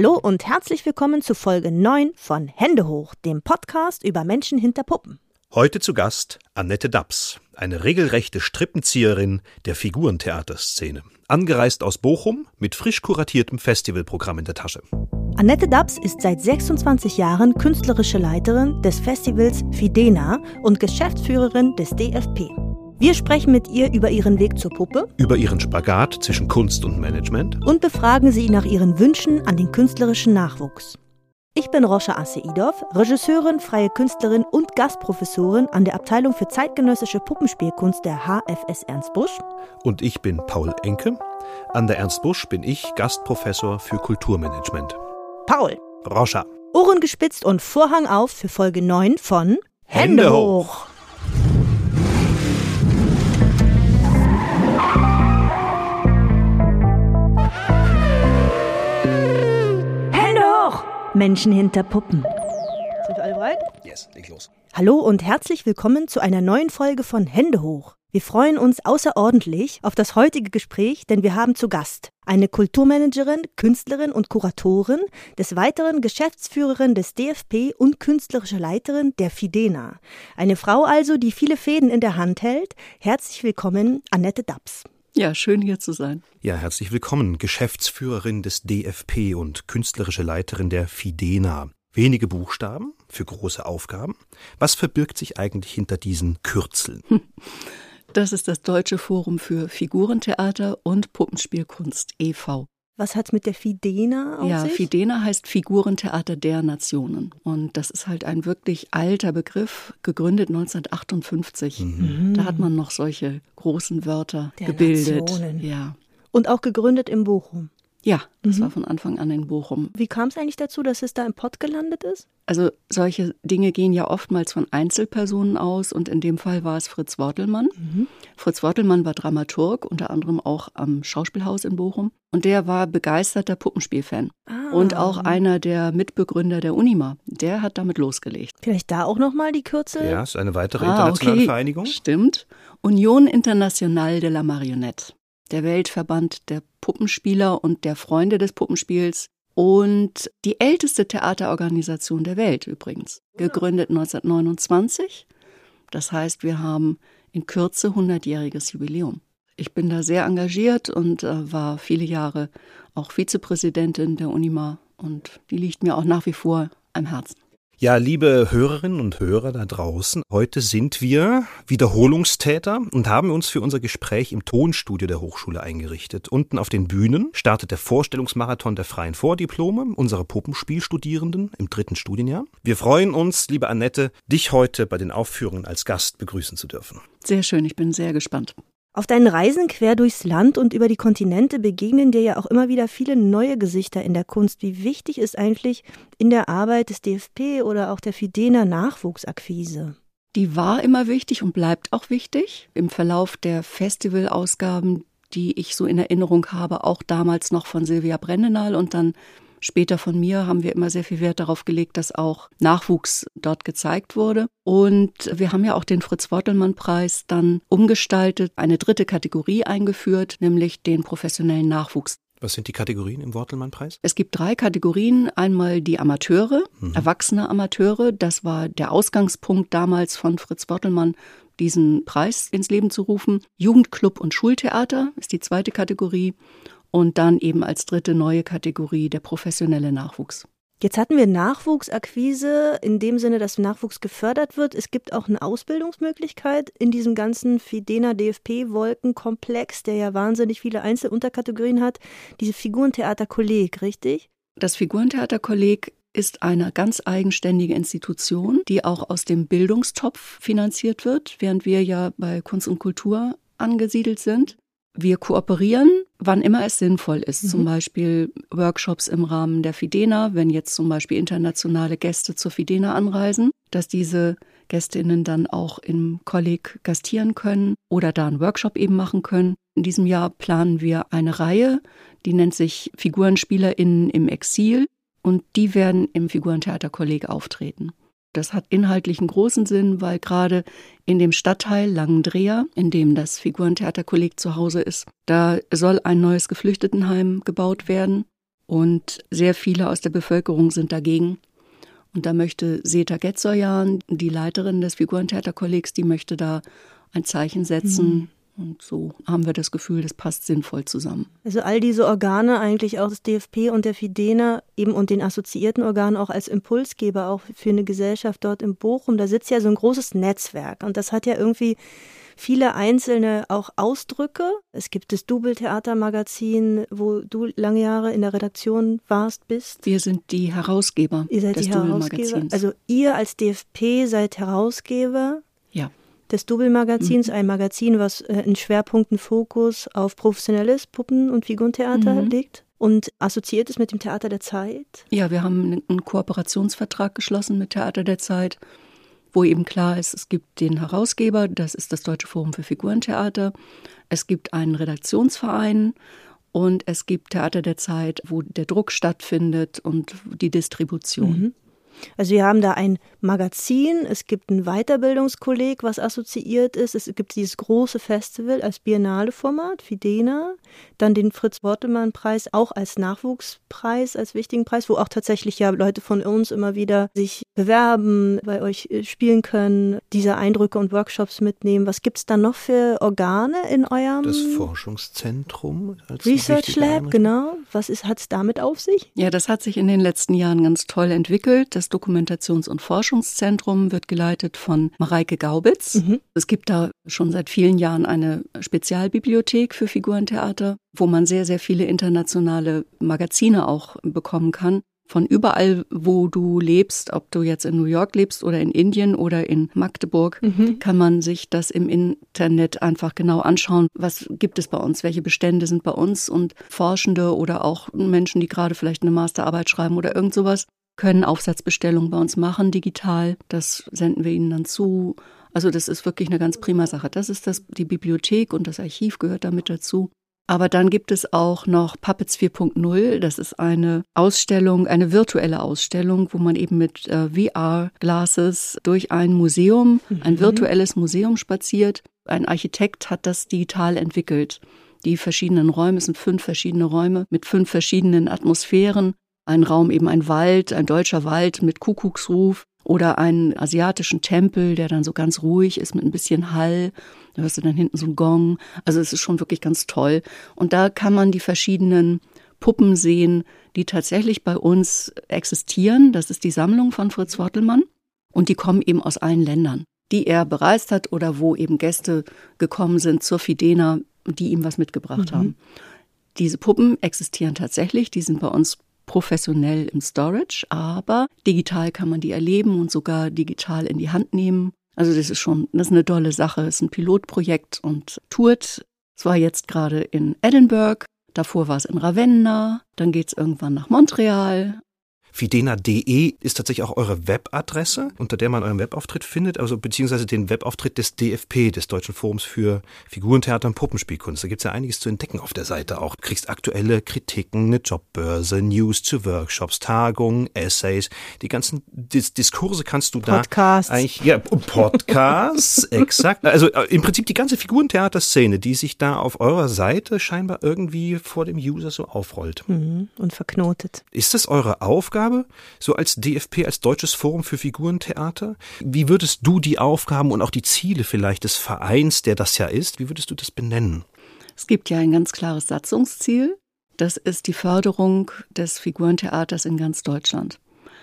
Hallo und herzlich willkommen zu Folge 9 von Hände hoch, dem Podcast über Menschen hinter Puppen. Heute zu Gast Annette Dabbs, eine regelrechte Strippenzieherin der Figurentheaterszene. Angereist aus Bochum mit frisch kuratiertem Festivalprogramm in der Tasche. Annette Dabbs ist seit 26 Jahren künstlerische Leiterin des Festivals Fidena und Geschäftsführerin des DFP. Wir sprechen mit ihr über ihren Weg zur Puppe, Über ihren Spagat zwischen Kunst und Management. und befragen sie nach ihren Wünschen an den künstlerischen Nachwuchs. Ich bin Roscha Asseidov, Regisseurin, freie Künstlerin und Gastprofessorin an der Abteilung für zeitgenössische Puppenspielkunst der HFS Ernst Busch. Und ich bin Paul Enke. An der Ernst Busch bin ich Gastprofessor für Kulturmanagement. Paul, Roscha. Ohren gespitzt und Vorhang auf für Folge 9 von Hände hoch. Menschen hinter Puppen. Sind wir alle bereit? Yes, leg los. Hallo und herzlich willkommen zu einer neuen Folge von Hände hoch. Wir freuen uns außerordentlich auf das heutige Gespräch, denn wir haben zu Gast eine Kulturmanagerin, Künstlerin und Kuratorin, des Weiteren Geschäftsführerin des DFP und künstlerische Leiterin der Fidena. Eine Frau also, die viele Fäden in der Hand hält. Herzlich willkommen, Annette Dabbs. Ja, schön hier zu sein. Ja, herzlich willkommen, Geschäftsführerin des DFP und künstlerische Leiterin der Fidena. Wenige Buchstaben für große Aufgaben. Was verbirgt sich eigentlich hinter diesen Kürzeln? Das ist das Deutsche Forum für Figurentheater und Puppenspielkunst e.V. Was hat's mit der Fidena auf sich? Fidena heißt Figurentheater der Nationen. Und das ist halt ein wirklich alter Begriff, gegründet 1958. Da hat man noch solche großen Wörter Der gebildet. Nationen. Ja. Und auch gegründet in Bochum. Ja, das war von Anfang an in Bochum. Wie kam es eigentlich dazu, dass es da im Pott gelandet ist? Also solche Dinge gehen ja oftmals von Einzelpersonen aus und in dem Fall war es Fritz Wortelmann. Fritz Wortelmann war Dramaturg, unter anderem auch am Schauspielhaus in Bochum. Und der war begeisterter Puppenspielfan und auch einer der Mitbegründer der Unima. Der hat damit losgelegt. Vielleicht da auch nochmal die Kürzel? Ja, ist eine weitere internationale Vereinigung. Stimmt. Union Internationale de la Marionnette. Der Weltverband der Puppenspieler und der Freunde des Puppenspiels und die älteste Theaterorganisation der Welt übrigens. Gegründet 1929. Das heißt, wir haben in Kürze 100-jähriges Jubiläum. Ich bin da sehr engagiert und war viele Jahre auch Vizepräsidentin der Unima und die liegt mir auch nach wie vor am Herzen. Ja, liebe Hörerinnen und Hörer da draußen, heute sind wir Wiederholungstäter und haben uns für unser Gespräch im Tonstudio der Hochschule eingerichtet. Unten auf den Bühnen startet der Vorstellungsmarathon der freien Vordiplome unserer Puppenspielstudierenden im 3. Studienjahr. Wir freuen uns, liebe Annette, dich heute bei den Aufführungen als Gast begrüßen zu dürfen. Sehr schön, ich bin sehr gespannt. Auf deinen Reisen quer durchs Land und über die Kontinente begegnen dir ja auch immer wieder viele neue Gesichter in der Kunst. Wie wichtig ist eigentlich in der Arbeit des DFP oder auch der Fidena Nachwuchsakquise? Die war immer wichtig und bleibt auch wichtig. Im Verlauf der Festivalausgaben, die ich so in Erinnerung habe, auch damals noch von Silvia Brendenal und dann später von mir, haben wir immer sehr viel Wert darauf gelegt, dass auch Nachwuchs dort gezeigt wurde. Und wir haben ja auch den Fritz-Wortelmann-Preis dann umgestaltet, eine 3. Kategorie eingeführt, nämlich den professionellen Nachwuchs. Was sind die Kategorien im Wortelmann-Preis? Es gibt 3 Kategorien. Einmal die Amateure, erwachsene Amateure. Das war der Ausgangspunkt damals von Fritz Wortelmann, diesen Preis ins Leben zu rufen. Jugendclub und Schultheater ist die 2. Kategorie. Und dann eben als 3. neue Kategorie der professionelle Nachwuchs. Jetzt hatten wir Nachwuchsakquise in dem Sinne, dass Nachwuchs gefördert wird. Es gibt auch eine Ausbildungsmöglichkeit in diesem ganzen Fidena-DFP-Wolkenkomplex, der ja wahnsinnig viele Einzelunterkategorien hat. Diese Figurentheaterkolleg, richtig? Das Figurentheaterkolleg ist eine ganz eigenständige Institution, die auch aus dem Bildungstopf finanziert wird, während wir ja bei Kunst und Kultur angesiedelt sind. Wir kooperieren, wann immer es sinnvoll ist, zum Beispiel Workshops im Rahmen der Fidena, wenn jetzt zum Beispiel internationale Gäste zur Fidena anreisen, dass diese GästInnen dann auch im Kolleg gastieren können oder da einen Workshop eben machen können. In diesem Jahr planen wir eine Reihe, die nennt sich FigurenspielerInnen im Exil und die werden im Figurentheaterkolleg auftreten. Das hat inhaltlich einen großen Sinn, weil gerade in dem Stadtteil Langendreher, in dem das Figurentheaterkolleg zu Hause ist, da soll ein neues Geflüchtetenheim gebaut werden. Und sehr viele aus der Bevölkerung sind dagegen. Und da möchte Seta Getzoyan, die Leiterin des Figurentheaterkollegs, die möchte da ein Zeichen setzen. Und so haben wir das Gefühl, das passt sinnvoll zusammen. Also all diese Organe, eigentlich auch das DFP und der FIDENA eben und den assoziierten Organen auch als Impulsgeber auch für eine Gesellschaft dort in Bochum, da sitzt ja so ein großes Netzwerk und das hat ja irgendwie viele einzelne auch Ausdrücke. Es gibt das Double-Theater-Magazin, wo du lange Jahre in der Redaktion bist. Wir sind die Herausgeber des Double-Magazins. Also ihr als DFP seid Herausgeber. Ja. Des Double-Magazins, ein Magazin, was in Schwerpunkten Fokus auf professionelles Puppen- und Figurentheater legt und assoziiert ist mit dem Theater der Zeit. Ja, wir haben einen Kooperationsvertrag geschlossen mit Theater der Zeit, wo eben klar ist, es gibt den Herausgeber, das ist das Deutsche Forum für Figurentheater, es gibt einen Redaktionsverein und es gibt Theater der Zeit, wo der Druck stattfindet und die Distribution. Also wir haben da ein Magazin, es gibt ein Weiterbildungskolleg, was assoziiert ist, es gibt dieses große Festival als Biennale-Format, FIDENA, dann den Fritz-Wortelmann-Preis auch als Nachwuchspreis, als wichtigen Preis, wo auch tatsächlich ja Leute von uns immer wieder sich bewerben, bei euch spielen können, diese Eindrücke und Workshops mitnehmen. Was gibt es da noch für Organe in eurem? Das Forschungszentrum. Als Research Lab, genau. Was hat es damit auf sich? Ja, das hat sich in den letzten Jahren ganz toll entwickelt. Das Dokumentations- und Forschungszentrum wird geleitet von Mareike Gaubitz. Es gibt da schon seit vielen Jahren eine Spezialbibliothek für Figurentheater, wo man sehr, sehr viele internationale Magazine auch bekommen kann. Von überall, wo du lebst, ob du jetzt in New York lebst oder in Indien oder in Magdeburg, kann man sich das im Internet einfach genau anschauen. Was gibt es bei uns? Welche Bestände sind bei uns? Und Forschende oder auch Menschen, die gerade vielleicht eine Masterarbeit schreiben oder irgend sowas, können Aufsatzbestellungen bei uns machen, digital. Das senden wir ihnen dann zu. Also das ist wirklich eine ganz prima Sache. Das ist die Bibliothek und das Archiv gehört damit dazu. Aber dann gibt es auch noch Puppets 4.0. Das ist eine Ausstellung, eine virtuelle Ausstellung, wo man eben mit VR-Glasses durch ein Museum, ein virtuelles Museum spaziert. Ein Architekt hat das digital entwickelt. Die verschiedenen Räume, es sind 5 verschiedene Räume mit 5 verschiedenen Atmosphären. Ein Raum eben ein Wald, ein deutscher Wald mit Kuckucksruf oder einen asiatischen Tempel, der dann so ganz ruhig ist mit ein bisschen Hall. Da hörst du dann hinten so einen Gong. Also es ist schon wirklich ganz toll. Und da kann man die verschiedenen Puppen sehen, die tatsächlich bei uns existieren. Das ist die Sammlung von Fritz Wortelmann. Und die kommen eben aus allen Ländern, die er bereist hat oder wo eben Gäste gekommen sind zur FIDENA, die ihm was mitgebracht haben. Diese Puppen existieren tatsächlich, die sind bei uns professionell im Storage, aber digital kann man die erleben und sogar digital in die Hand nehmen. Also das ist eine tolle Sache. Es ist ein Pilotprojekt und tourt. Es war jetzt gerade in Edinburgh, davor war es in Ravenna, dann geht es irgendwann nach Montreal. Fidena.de ist tatsächlich auch eure Webadresse, unter der man euren Webauftritt findet, also beziehungsweise den Webauftritt des DFP, des Deutschen Forums für Figurentheater und Puppenspielkunst. Da gibt es ja einiges zu entdecken auf der Seite auch. Du kriegst aktuelle Kritiken, eine Jobbörse, News zu Workshops, Tagungen, Essays, die ganzen Diskurse kannst du Podcasts. Da eigentlich, ja, Podcasts, exakt. Also im Prinzip die ganze Figurentheater-Szene, die sich da auf eurer Seite scheinbar irgendwie vor dem User so aufrollt. Und verknotet. Ist das eure Aufgabe? So als DFP, als Deutsches Forum für Figurentheater? Wie würdest du die Aufgaben und auch die Ziele vielleicht des Vereins, der das ja ist, wie würdest du das benennen? Es gibt ja ein ganz klares Satzungsziel. Das ist die Förderung des Figurentheaters in ganz Deutschland.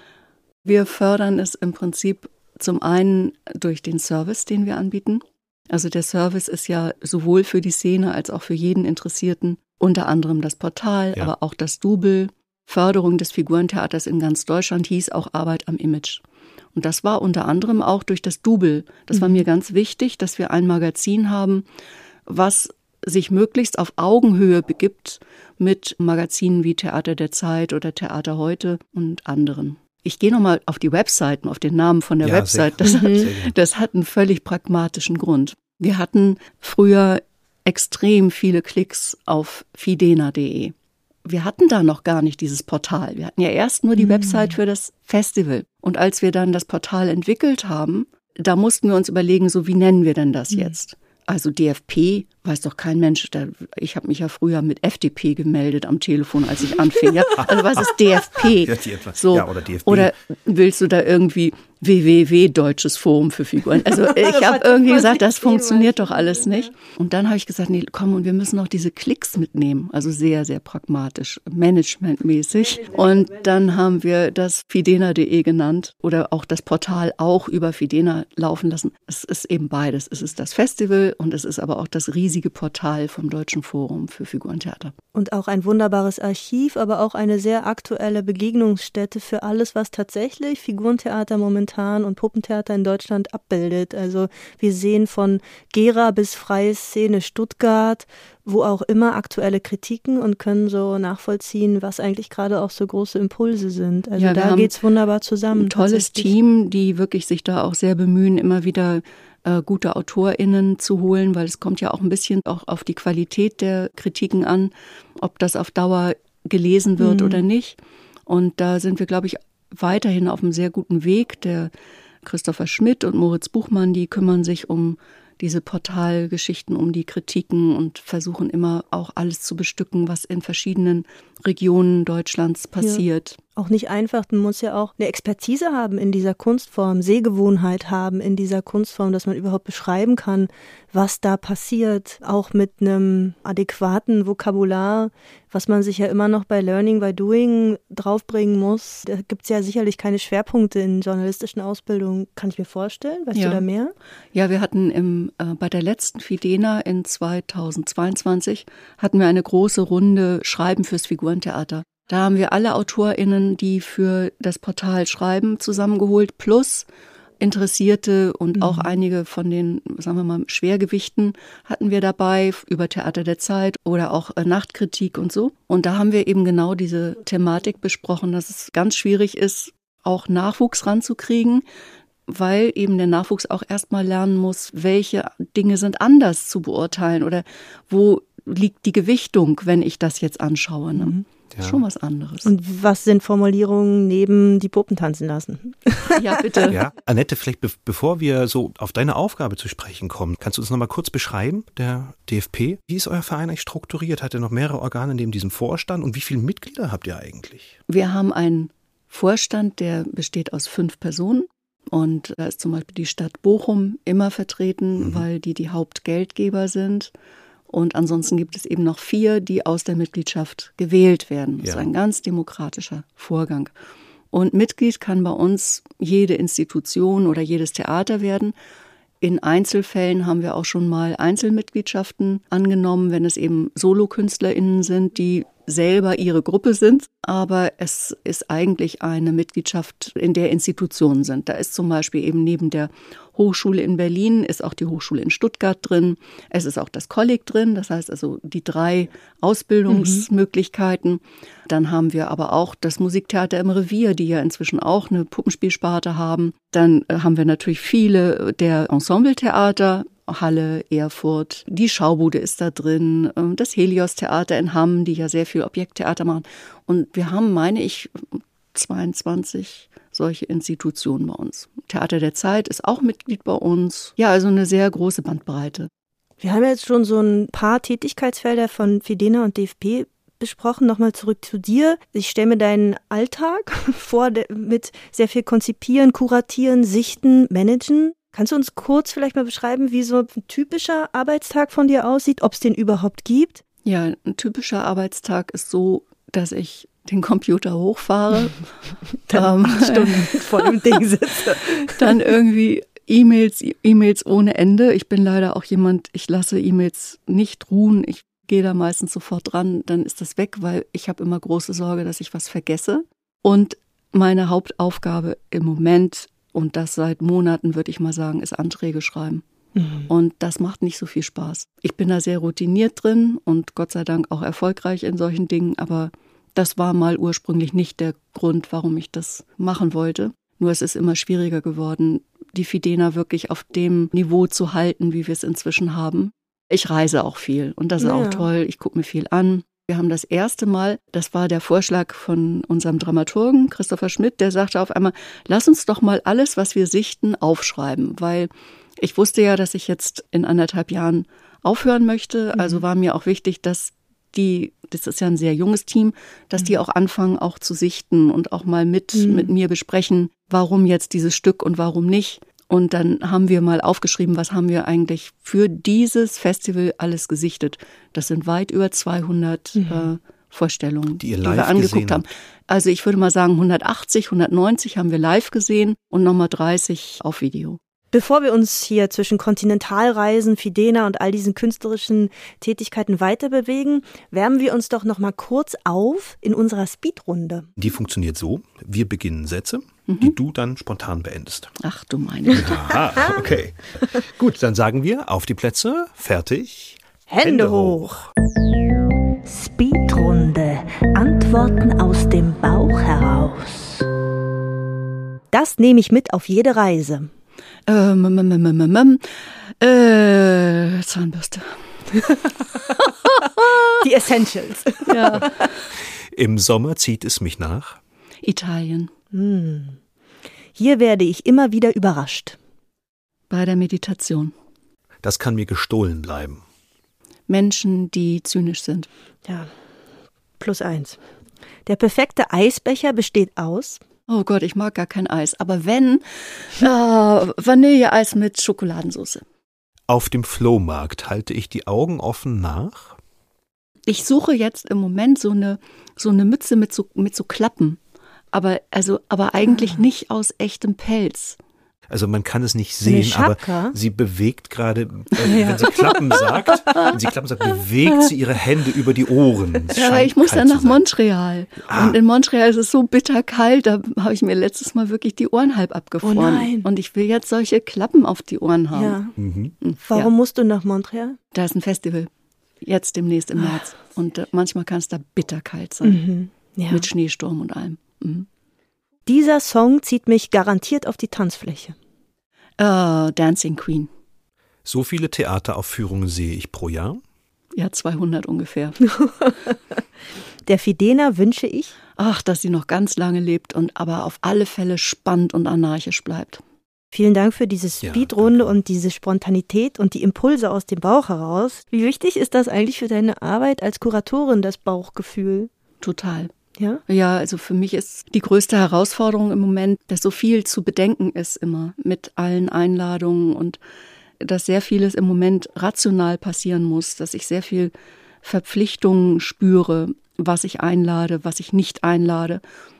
Wir fördern es im Prinzip zum einen durch den Service, den wir anbieten. Also der Service ist ja sowohl für die Szene als auch für jeden Interessierten unter anderem das Portal, aber auch das Double. Förderung des Figurentheaters in ganz Deutschland hieß auch Arbeit am Image. Und das war unter anderem auch durch das Double. Das war mir ganz wichtig, dass wir ein Magazin haben, was sich möglichst auf Augenhöhe begibt mit Magazinen wie Theater der Zeit oder Theater heute und anderen. Ich gehe nochmal auf die Webseiten, auf den Namen von der Website. Das hat einen völlig pragmatischen Grund. Wir hatten früher extrem viele Klicks auf fidena.de. Wir hatten da noch gar nicht dieses Portal. Wir hatten ja erst nur die Website für das Festival. Und als wir dann das Portal entwickelt haben, da mussten wir uns überlegen, so wie nennen wir denn das jetzt? Also DFP weiß doch kein Mensch, ich habe mich ja früher mit FDP gemeldet am Telefon, als ich anfing. Ja? Also was ist DFP? So. Ja, oder DFB. Oder willst du da irgendwie WWW, Deutsches Forum für Figuren? Also ich habe irgendwie gesagt, das funktioniert doch alles nicht. Und dann habe ich gesagt, nee, komm, und wir müssen auch diese Klicks mitnehmen. Also sehr, sehr pragmatisch, managementmäßig. Und dann haben wir das fidena.de genannt oder auch das Portal auch über Fidena laufen lassen. Es ist eben beides. Es ist das Festival und es ist aber auch das riesige Portal vom Deutschen Forum für Figurentheater. Und auch ein wunderbares Archiv, aber auch eine sehr aktuelle Begegnungsstätte für alles, was tatsächlich Figurentheater momentan und Puppentheater in Deutschland abbildet. Also wir sehen von Gera bis Freie Szene Stuttgart, wo auch immer aktuelle Kritiken und können so nachvollziehen, was eigentlich gerade auch so große Impulse sind. Also ja, da geht's wunderbar zusammen. Ein tolles Team, die wirklich sich da auch sehr bemühen, immer wieder gute AutorInnen zu holen, weil es kommt ja auch ein bisschen auch auf die Qualität der Kritiken an, ob das auf Dauer gelesen wird oder nicht. Und da sind wir, glaube ich, weiterhin auf einem sehr guten Weg. Der Christopher Schmidt und Moritz Buchmann, die kümmern sich um diese Portalgeschichten, um die Kritiken und versuchen immer auch alles zu bestücken, was in verschiedenen Regionen Deutschlands passiert. Ja. Auch nicht einfach, man muss ja auch eine Expertise haben in dieser Kunstform, Sehgewohnheit haben in dieser Kunstform, dass man überhaupt beschreiben kann, was da passiert, auch mit einem adäquaten Vokabular, was man sich ja immer noch bei Learning by Doing draufbringen muss. Da gibt es ja sicherlich keine Schwerpunkte in journalistischen Ausbildungen, kann ich mir vorstellen. Weißt du da mehr? Ja, wir hatten bei der letzten Fidena in 2022 hatten wir eine große Runde Schreiben fürs Figurentheater. Da haben wir alle AutorInnen, die für das Portal schreiben, zusammengeholt, plus Interessierte und auch einige von den, sagen wir mal, Schwergewichten hatten wir dabei, über Theater der Zeit oder auch Nachtkritik und so. Und da haben wir eben genau diese Thematik besprochen, dass es ganz schwierig ist, auch Nachwuchs ranzukriegen, weil eben der Nachwuchs auch erstmal lernen muss, welche Dinge sind anders zu beurteilen oder wo liegt die Gewichtung, wenn ich das jetzt anschaue. Ne? Ja. Schon was anderes. Und was sind Formulierungen neben die Puppen tanzen lassen? Ja, bitte. Ja, Annette, vielleicht bevor wir so auf deine Aufgabe zu sprechen kommen, kannst du uns noch mal kurz beschreiben, der DFP? Wie ist euer Verein eigentlich strukturiert? Hat er noch mehrere Organe neben diesem Vorstand? Und wie viele Mitglieder habt ihr eigentlich? Wir haben einen Vorstand, der besteht aus 5 Personen. Und da ist zum Beispiel die Stadt Bochum immer vertreten, weil die Hauptgeldgeber sind. Und ansonsten gibt es eben noch 4, die aus der Mitgliedschaft gewählt werden. Das ist ein ganz demokratischer Vorgang. Und Mitglied kann bei uns jede Institution oder jedes Theater werden. In Einzelfällen haben wir auch schon mal Einzelmitgliedschaften angenommen, wenn es eben SolokünstlerInnen sind, die selber ihre Gruppe sind. Aber es ist eigentlich eine Mitgliedschaft, in der Institutionen sind. Da ist zum Beispiel eben neben der Hochschule in Berlin ist auch die Hochschule in Stuttgart drin. Es ist auch das Kolleg drin, das heißt also die 3 Ausbildungsmöglichkeiten. Dann haben wir aber auch das Musiktheater im Revier, die ja inzwischen auch eine Puppenspielsparte haben. Dann haben wir natürlich viele der Ensembletheater, Halle, Erfurt, die Schaubude ist da drin, das Helios-Theater in Hamm, die ja sehr viel Objekttheater machen. Und wir haben, meine ich, 22 solche Institutionen bei uns. Theater der Zeit ist auch Mitglied bei uns. Ja, also eine sehr große Bandbreite. Wir haben jetzt schon so ein paar Tätigkeitsfelder von Fidena und DFP besprochen. Nochmal zurück zu dir. Ich stelle mir deinen Alltag vor mit sehr viel Konzipieren, Kuratieren, Sichten, Managen. Kannst du uns kurz vielleicht mal beschreiben, wie so ein typischer Arbeitstag von dir aussieht, ob es den überhaupt gibt? Ja, ein typischer Arbeitstag ist so, dass ich den Computer hochfahre, dann 8 Stunden vor dem Ding sitze. Dann irgendwie E-Mails ohne Ende. Ich bin leider auch jemand, ich lasse E-Mails nicht ruhen. Ich gehe da meistens sofort dran, dann ist das weg, weil ich habe immer große Sorge, dass ich was vergesse. Und meine Hauptaufgabe im Moment, und das seit Monaten, würde ich mal sagen, ist Anträge schreiben. Und das macht nicht so viel Spaß. Ich bin da sehr routiniert drin und Gott sei Dank auch erfolgreich in solchen Dingen, aber das war mal ursprünglich nicht der Grund, warum ich das machen wollte. Nur es ist immer schwieriger geworden, die Fidena wirklich auf dem Niveau zu halten, wie wir es inzwischen haben. Ich reise auch viel und das ist auch toll. Ich gucke mir viel an. Wir haben das erste Mal, das war der Vorschlag von unserem Dramaturgen Christopher Schmidt, der sagte auf einmal, lass uns doch mal alles, was wir sichten, aufschreiben. Weil ich wusste ja, dass ich jetzt in 1,5 Jahren aufhören möchte. Also war mir auch wichtig, dass das ist ja ein sehr junges Team, dass die auch anfangen, auch zu sichten und auch mal mit mir besprechen, warum jetzt dieses Stück und warum nicht. Und dann haben wir mal aufgeschrieben, was haben wir eigentlich für dieses Festival alles gesichtet. Das sind weit über 200 Vorstellungen, die wir angeguckt haben. Also ich würde mal sagen 180, 190 haben wir live gesehen und nochmal 30 auf Video. Bevor wir uns hier zwischen Kontinentalreisen, Fidena und all diesen künstlerischen Tätigkeiten weiter bewegen, wärmen wir uns doch noch mal kurz auf in unserer Speedrunde. Die funktioniert so, wir beginnen Sätze, die du dann spontan beendest. Ach du meine Güte. Aha, okay. Gut, dann sagen wir, auf die Plätze, fertig, Hände hoch. Speedrunde, Antworten aus dem Bauch heraus. Das nehme ich mit auf jede Reise. Zahnbürste. Die Essentials. Ja. Im Sommer zieht es mich nach Italien. Hier werde ich immer wieder überrascht. Bei der Meditation. Das kann mir gestohlen bleiben. Menschen, die zynisch sind. Ja, +1. Der perfekte Eisbecher besteht aus... Oh Gott, ich mag gar kein Eis. Aber wenn, Vanilleeis mit Schokoladensauce. Auf dem Flohmarkt halte ich die Augen offen nach. Ich suche jetzt im Moment so eine Mütze mit so Klappen. Aber eigentlich nicht aus echtem Pelz. Also man kann es nicht sehen, aber sie bewegt gerade, wenn sie Klappen sagt, bewegt sie ihre Hände über die Ohren. Ja, aber ich muss dann nach Montreal. Und in Montreal ist es so bitterkalt, da habe ich mir letztes Mal wirklich die Ohren halb abgefroren. Oh nein. Und ich will jetzt solche Klappen auf die Ohren haben. Ja. Warum musst du nach Montreal? Da ist ein Festival, jetzt demnächst im März. Und manchmal kann es da bitterkalt sein, mit Schneesturm und allem. Dieser Song zieht mich garantiert auf die Tanzfläche. Dancing Queen. So viele Theateraufführungen sehe ich pro Jahr? Ja, 200 ungefähr. Der Fidena wünsche ich? Ach, dass sie noch ganz lange lebt und aber auf alle Fälle spannend und anarchisch bleibt. Vielen Dank für diese Speedrunde und diese Spontanität und die Impulse aus dem Bauch heraus. Wie wichtig ist das eigentlich für deine Arbeit als Kuratorin, das Bauchgefühl? Total. Ja? Ja, also für mich ist die größte Herausforderung im Moment, dass so viel zu bedenken ist immer mit allen Einladungen und dass sehr vieles im Moment rational passieren muss, dass ich sehr viel Verpflichtungen spüre, was ich einlade, was ich nicht einlade.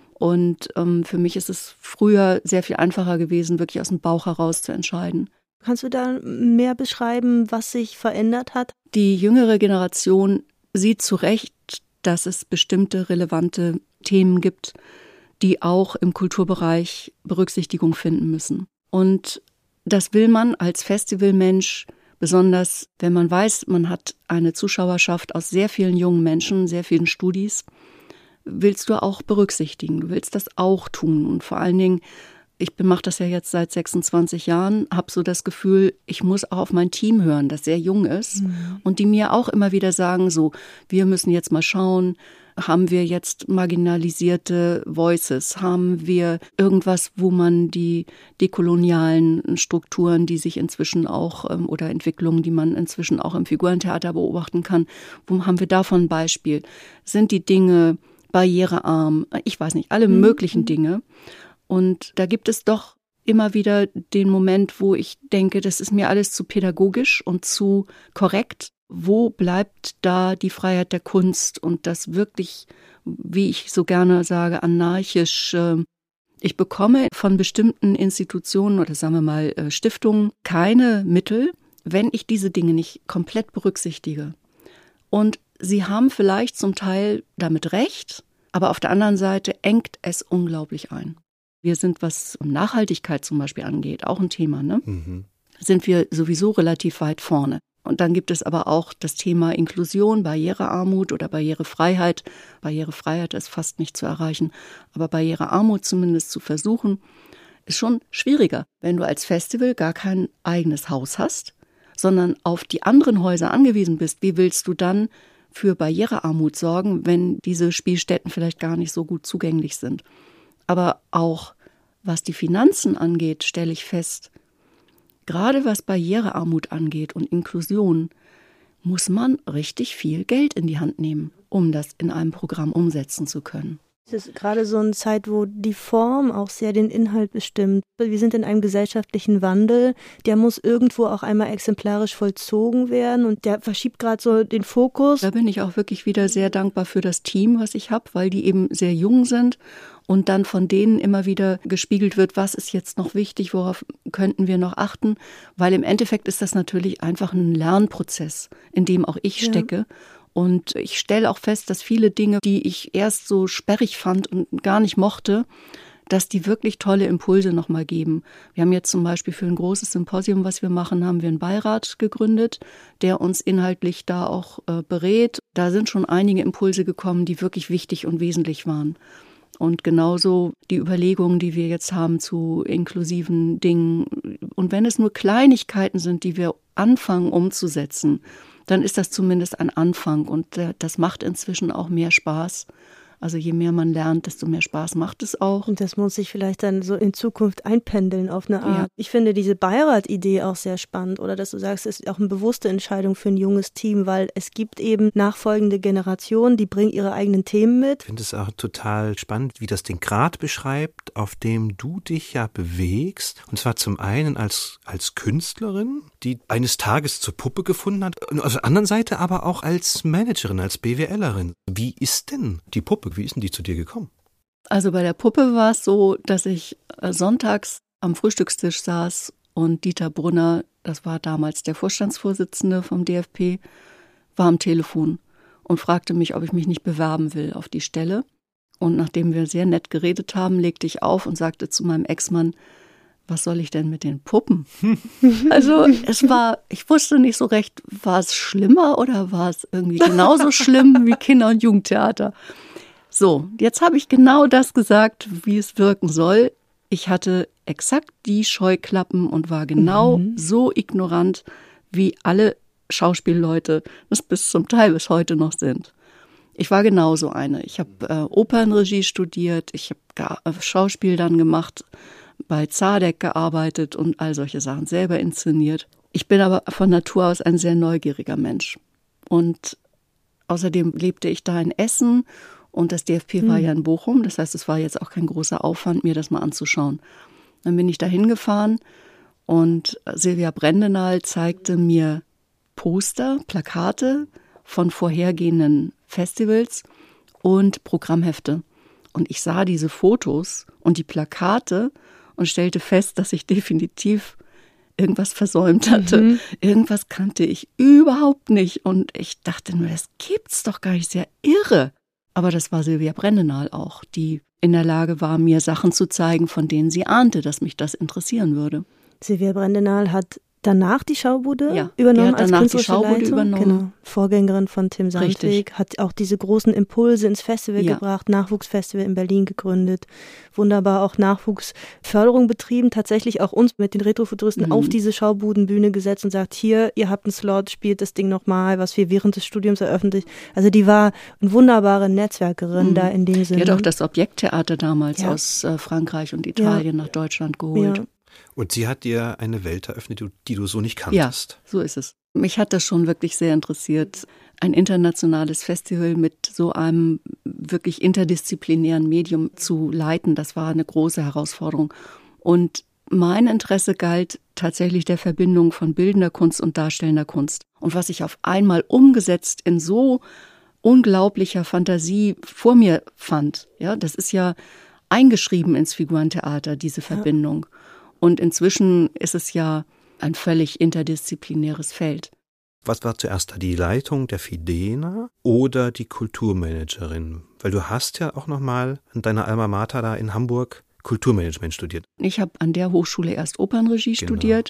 Und für mich ist es früher sehr viel einfacher gewesen, wirklich aus dem Bauch heraus zu entscheiden. Kannst du da mehr beschreiben, was sich verändert hat? Die jüngere Generation sieht zu Recht, dass es bestimmte relevante Themen gibt, die auch im Kulturbereich Berücksichtigung finden müssen. Und das will man als Festivalmensch, besonders wenn man weiß, man hat eine Zuschauerschaft aus sehr vielen jungen Menschen, sehr vielen Studis, willst du auch berücksichtigen. Du willst das auch tun. Und vor allen Dingen, ich mache das ja jetzt seit 26 Jahren, habe so das Gefühl, ich muss auch auf mein Team hören, das sehr jung ist und die mir auch immer wieder sagen, so, wir müssen jetzt mal schauen, haben wir jetzt marginalisierte Voices, haben wir irgendwas, wo man die dekolonialen Strukturen, die sich inzwischen auch, oder Entwicklungen, die man inzwischen auch im Figurentheater beobachten kann, wo haben wir davon ein Beispiel? Sind die Dinge barrierearm? Ich weiß nicht, alle möglichen Dinge. Und da gibt es doch immer wieder den Moment, wo ich denke, das ist mir alles zu pädagogisch und zu korrekt. Wo bleibt da die Freiheit der Kunst und das wirklich, wie ich so gerne sage, anarchisch? Ich bekomme von bestimmten Institutionen oder sagen wir mal Stiftungen keine Mittel, wenn ich diese Dinge nicht komplett berücksichtige. Und sie haben vielleicht zum Teil damit recht, aber auf der anderen Seite engt es unglaublich ein. Wir sind, was Nachhaltigkeit zum Beispiel angeht, auch ein Thema, ne? Sind wir sowieso relativ weit vorne. Und dann gibt es aber auch das Thema Inklusion, Barrierearmut oder Barrierefreiheit. Barrierefreiheit ist fast nicht zu erreichen, aber Barrierearmut zumindest zu versuchen, ist schon schwieriger, wenn du als Festival gar kein eigenes Haus hast, sondern auf die anderen Häuser angewiesen bist. Wie willst du dann für Barrierearmut sorgen, wenn diese Spielstätten vielleicht gar nicht so gut zugänglich sind? Aber auch was die Finanzen angeht, stelle ich fest, gerade was Barrierearmut angeht und Inklusion, muss man richtig viel Geld in die Hand nehmen, um das in einem Programm umsetzen zu können. Es ist gerade so eine Zeit, wo die Form auch sehr den Inhalt bestimmt. Wir sind in einem gesellschaftlichen Wandel, der muss irgendwo auch einmal exemplarisch vollzogen werden und der verschiebt gerade so den Fokus. Da bin ich auch wirklich wieder sehr dankbar für das Team, was ich habe, weil die eben sehr jung sind und dann von denen immer wieder gespiegelt wird, was ist jetzt noch wichtig, worauf könnten wir noch achten, weil im Endeffekt ist das natürlich einfach ein Lernprozess, in dem auch ich stecke. Und ich stelle auch fest, dass viele Dinge, die ich erst so sperrig fand und gar nicht mochte, dass die wirklich tolle Impulse nochmal geben. Wir haben jetzt zum Beispiel für ein großes Symposium, was wir machen, haben wir einen Beirat gegründet, der uns inhaltlich da auch berät. Da sind schon einige Impulse gekommen, die wirklich wichtig und wesentlich waren. Und genauso die Überlegungen, die wir jetzt haben zu inklusiven Dingen. Und wenn es nur Kleinigkeiten sind, die wir anfangen umzusetzen, dann ist das zumindest ein Anfang und das macht inzwischen auch mehr Spaß. Also je mehr man lernt, desto mehr Spaß macht es auch. Und das muss sich vielleicht dann so in Zukunft einpendeln auf eine Art. Ja. Ich finde diese Beirat-Idee auch sehr spannend, oder dass du sagst, es ist auch eine bewusste Entscheidung für ein junges Team, weil es gibt eben nachfolgende Generationen, die bringen ihre eigenen Themen mit. Ich finde es auch total spannend, wie das den Grad beschreibt, auf dem du dich ja bewegst. Und zwar zum einen als Künstlerin, die eines Tages zur Puppe gefunden hat, und auf der anderen Seite aber auch als Managerin, als BWLerin. Wie ist denn die Puppe? Wie ist denn die zu dir gekommen? Also bei der Puppe war es so, dass ich sonntags am Frühstückstisch saß und Dieter Brunner, das war damals der Vorstandsvorsitzende vom DFP, war am Telefon und fragte mich, ob ich mich nicht bewerben will auf die Stelle. Und nachdem wir sehr nett geredet haben, legte ich auf und sagte zu meinem Ex-Mann, was soll ich denn mit den Puppen? Also ich wusste nicht so recht, war es schlimmer oder war es irgendwie genauso schlimm wie Kinder- und Jugendtheater? So, jetzt habe ich genau das gesagt, wie es wirken soll. Ich hatte exakt die Scheuklappen und war genau so ignorant, wie alle Schauspielleute das zum Teil bis heute noch sind. Ich war genauso eine. Ich habe Opernregie studiert, ich habe Schauspiel dann gemacht, bei Zadek gearbeitet und all solche Sachen selber inszeniert. Ich bin aber von Natur aus ein sehr neugieriger Mensch. Und außerdem lebte ich da in Essen und das DFP war ja in Bochum. Das heißt, es war jetzt auch kein großer Aufwand, mir das mal anzuschauen. Dann bin ich da hingefahren und Silvia Brendenal zeigte mir Poster, Plakate von vorhergehenden Festivals und Programmhefte. Und ich sah diese Fotos und die Plakate und stellte fest, dass ich definitiv irgendwas versäumt hatte. Irgendwas kannte ich überhaupt nicht. Und ich dachte nur, das gibt's doch gar nicht, sehr irre. Aber das war Silvia Brendenal auch, die in der Lage war, mir Sachen zu zeigen, von denen sie ahnte, dass mich das interessieren würde. Silvia Brendenal hat danach die Schaubude die übernommen hat danach als die Schaubude Leitung. übernommen. Genau. Vorgängerin von Tim Sandweg, hat auch diese großen Impulse ins Festival gebracht, Nachwuchsfestival in Berlin gegründet, wunderbar auch Nachwuchsförderung betrieben, tatsächlich auch uns mit den Retrofuturisten auf diese Schaubudenbühne gesetzt und sagt, hier, ihr habt einen Slot, spielt das Ding nochmal, was wir während des Studiums eröffnet. Also die war eine wunderbare Netzwerkerin da in dem Sinne. Die hat auch das Objekttheater damals aus Frankreich und Italien nach Deutschland geholt. Ja. Und sie hat dir eine Welt eröffnet, die du so nicht kanntest. Ja, so ist es. Mich hat das schon wirklich sehr interessiert, ein internationales Festival mit so einem wirklich interdisziplinären Medium zu leiten. Das war eine große Herausforderung. Und mein Interesse galt tatsächlich der Verbindung von bildender Kunst und darstellender Kunst. Und was ich auf einmal umgesetzt in so unglaublicher Fantasie vor mir fand, ja, das ist ja eingeschrieben ins Figurentheater, diese Verbindung. Und inzwischen ist es ja ein völlig interdisziplinäres Feld. Was war zuerst da, die Leitung der Fidena oder die Kulturmanagerin? Weil du hast ja auch nochmal an deiner Alma Mater da in Hamburg Kulturmanagement studiert. Ich habe an der Hochschule erst Opernregie studiert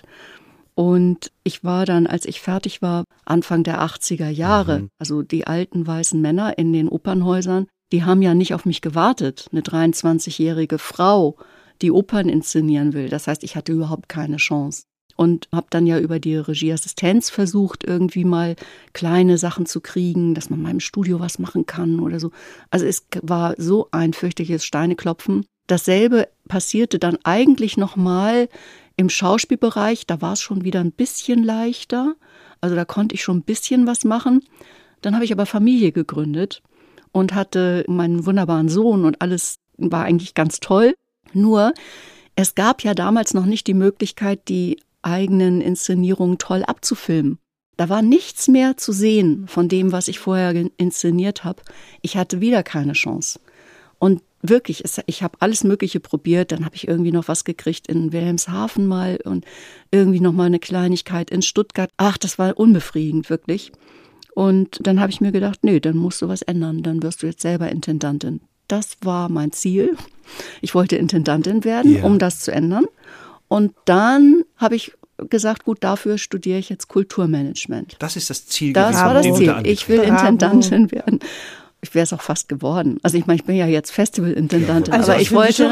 und ich war dann, als ich fertig war, Anfang der 80er Jahre, also die alten weißen Männer in den Opernhäusern, die haben ja nicht auf mich gewartet, eine 23-jährige Frau, die Opern inszenieren will. Das heißt, ich hatte überhaupt keine Chance. Und habe dann ja über die Regieassistenz versucht, irgendwie mal kleine Sachen zu kriegen, dass man mal im Studio was machen kann oder so. Also es war so ein fürchterliches Steineklopfen. Dasselbe passierte dann eigentlich nochmal Im Schauspielbereich, da war es schon wieder ein bisschen leichter. Also da konnte ich schon ein bisschen was machen. Dann habe ich aber Familie gegründet und hatte meinen wunderbaren Sohn und alles war eigentlich ganz toll. Nur, es gab ja damals noch nicht die Möglichkeit, die eigenen Inszenierungen toll abzufilmen. Da war nichts mehr zu sehen von dem, was ich vorher inszeniert habe. Ich hatte wieder keine Chance. Und wirklich, ich habe alles Mögliche probiert. Dann habe ich irgendwie noch was gekriegt in Wilhelmshaven mal und irgendwie noch mal eine Kleinigkeit in Stuttgart. Ach, das war unbefriedigend, wirklich. Und dann habe ich mir gedacht, nee, dann musst du was ändern. Dann wirst du jetzt selber Intendantin. Das war mein Ziel. Ich wollte Intendantin werden, um das zu ändern. Und dann habe ich gesagt, gut, dafür studiere ich jetzt Kulturmanagement. Das ist das Ziel gewesen. Das war das Ziel. Ich will Intendantin werden. Ich wäre es auch fast geworden. Also ich meine, ich bin ja jetzt Festivalintendantin, aber ich wollte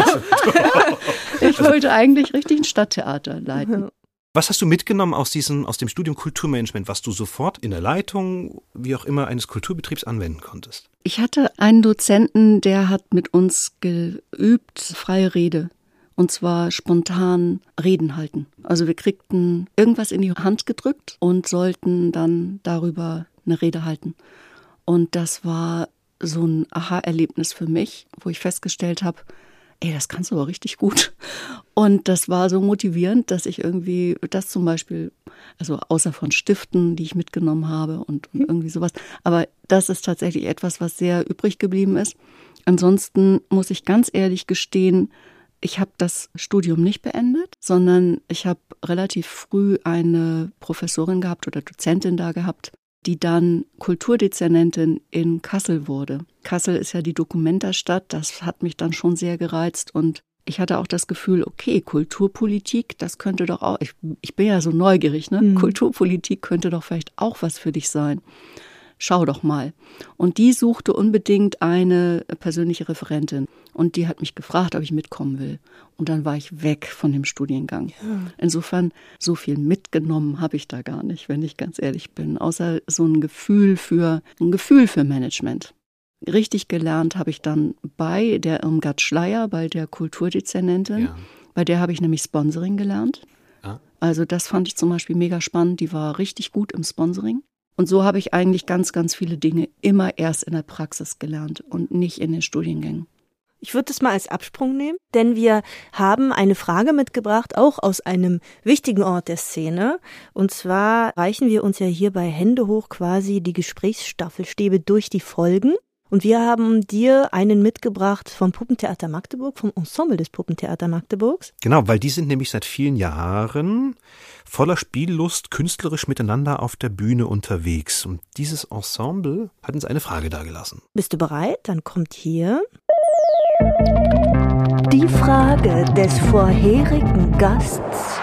eigentlich richtig ein Stadttheater leiten. Was hast du mitgenommen aus dem Studium Kulturmanagement, was du sofort in der Leitung, wie auch immer, eines Kulturbetriebs anwenden konntest? Ich hatte einen Dozenten, der hat mit uns geübt, freie Rede. Und zwar spontan Reden halten. Also wir kriegten irgendwas in die Hand gedrückt und sollten dann darüber eine Rede halten. Und das war so ein Aha-Erlebnis für mich, wo ich festgestellt habe, das kannst du aber richtig gut. Und das war so motivierend, dass ich irgendwie das zum Beispiel, also außer von Stiften, die ich mitgenommen habe und irgendwie sowas, aber das ist tatsächlich etwas, was sehr übrig geblieben ist. Ansonsten muss ich ganz ehrlich gestehen, ich habe das Studium nicht beendet, sondern ich habe relativ früh eine Professorin gehabt oder Dozentin da gehabt, die dann Kulturdezernentin in Kassel wurde. Kassel ist ja die Documenta-Stadt, das hat mich dann schon sehr gereizt und ich hatte auch das Gefühl, okay, Kulturpolitik, das könnte doch auch, ich bin ja so neugierig, ne? Kulturpolitik könnte doch vielleicht auch was für dich sein. Schau doch mal. Und die suchte unbedingt eine persönliche Referentin. Und die hat mich gefragt, ob ich mitkommen will. Und dann war ich weg von dem Studiengang. Ja. Insofern, so viel mitgenommen habe ich da gar nicht, wenn ich ganz ehrlich bin. Außer so ein Gefühl für Management. Richtig gelernt habe ich dann bei der Irmgard Schleier, bei der Kulturdezernentin. Ja. Bei der habe ich nämlich Sponsoring gelernt. Ja. Also das fand ich zum Beispiel mega spannend. Die war richtig gut im Sponsoring. Und so habe ich eigentlich ganz, ganz viele Dinge immer erst in der Praxis gelernt und nicht in den Studiengängen. Ich würde das mal als Absprung nehmen, denn wir haben eine Frage mitgebracht, auch aus einem wichtigen Ort der Szene. Und zwar reichen wir uns ja hier bei Hände hoch quasi die Gesprächsstaffelstäbe durch die Folgen. Und wir haben dir einen mitgebracht vom Puppentheater Magdeburg, vom Ensemble des Puppentheater Magdeburgs. Genau, weil die sind nämlich seit vielen Jahren voller Spiellust künstlerisch miteinander auf der Bühne unterwegs. Und dieses Ensemble hat uns eine Frage dargelassen. Bist du bereit? Dann kommt hier die Frage des vorherigen Gasts.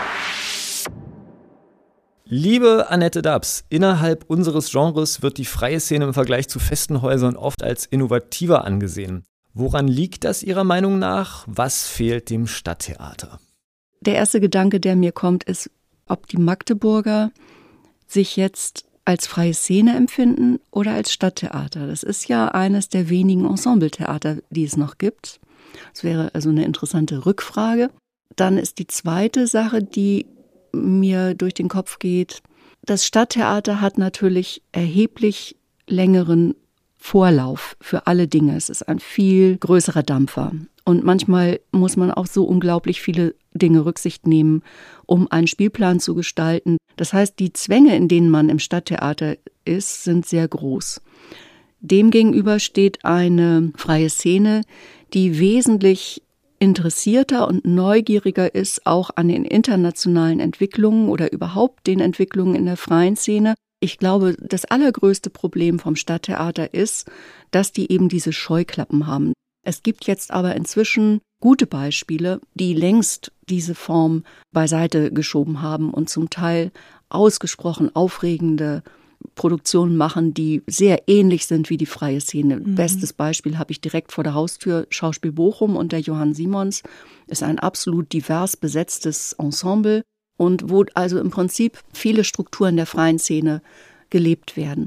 Liebe Annette Dabs, innerhalb unseres Genres wird die freie Szene im Vergleich zu festen Häusern oft als innovativer angesehen. Woran liegt das Ihrer Meinung nach? Was fehlt dem Stadttheater? Der erste Gedanke, der mir kommt, ist, ob die Magdeburger sich jetzt als freie Szene empfinden oder als Stadttheater. Das ist ja eines der wenigen Ensembletheater, die es noch gibt. Das wäre also eine interessante Rückfrage. Dann ist die zweite Sache, die mir durch den Kopf geht. Das Stadttheater hat natürlich erheblich längeren Vorlauf für alle Dinge. Es ist ein viel größerer Dampfer. Und manchmal muss man auf so unglaublich viele Dinge Rücksicht nehmen, um einen Spielplan zu gestalten. Das heißt, die Zwänge, in denen man im Stadttheater ist, sind sehr groß. Demgegenüber steht eine freie Szene, die wesentlich interessierter und neugieriger ist, auch an den internationalen Entwicklungen oder überhaupt den Entwicklungen in der freien Szene. Ich glaube, das allergrößte Problem vom Stadttheater ist, dass die eben diese Scheuklappen haben. Es gibt jetzt aber inzwischen gute Beispiele, die längst diese Form beiseite geschoben haben und zum Teil ausgesprochen aufregende Produktionen machen, die sehr ähnlich sind wie die freie Szene. Bestes Beispiel habe ich direkt vor der Haustür, Schauspiel Bochum und der Johann Simons ist ein absolut divers besetztes Ensemble und wo also im Prinzip viele Strukturen der freien Szene gelebt werden.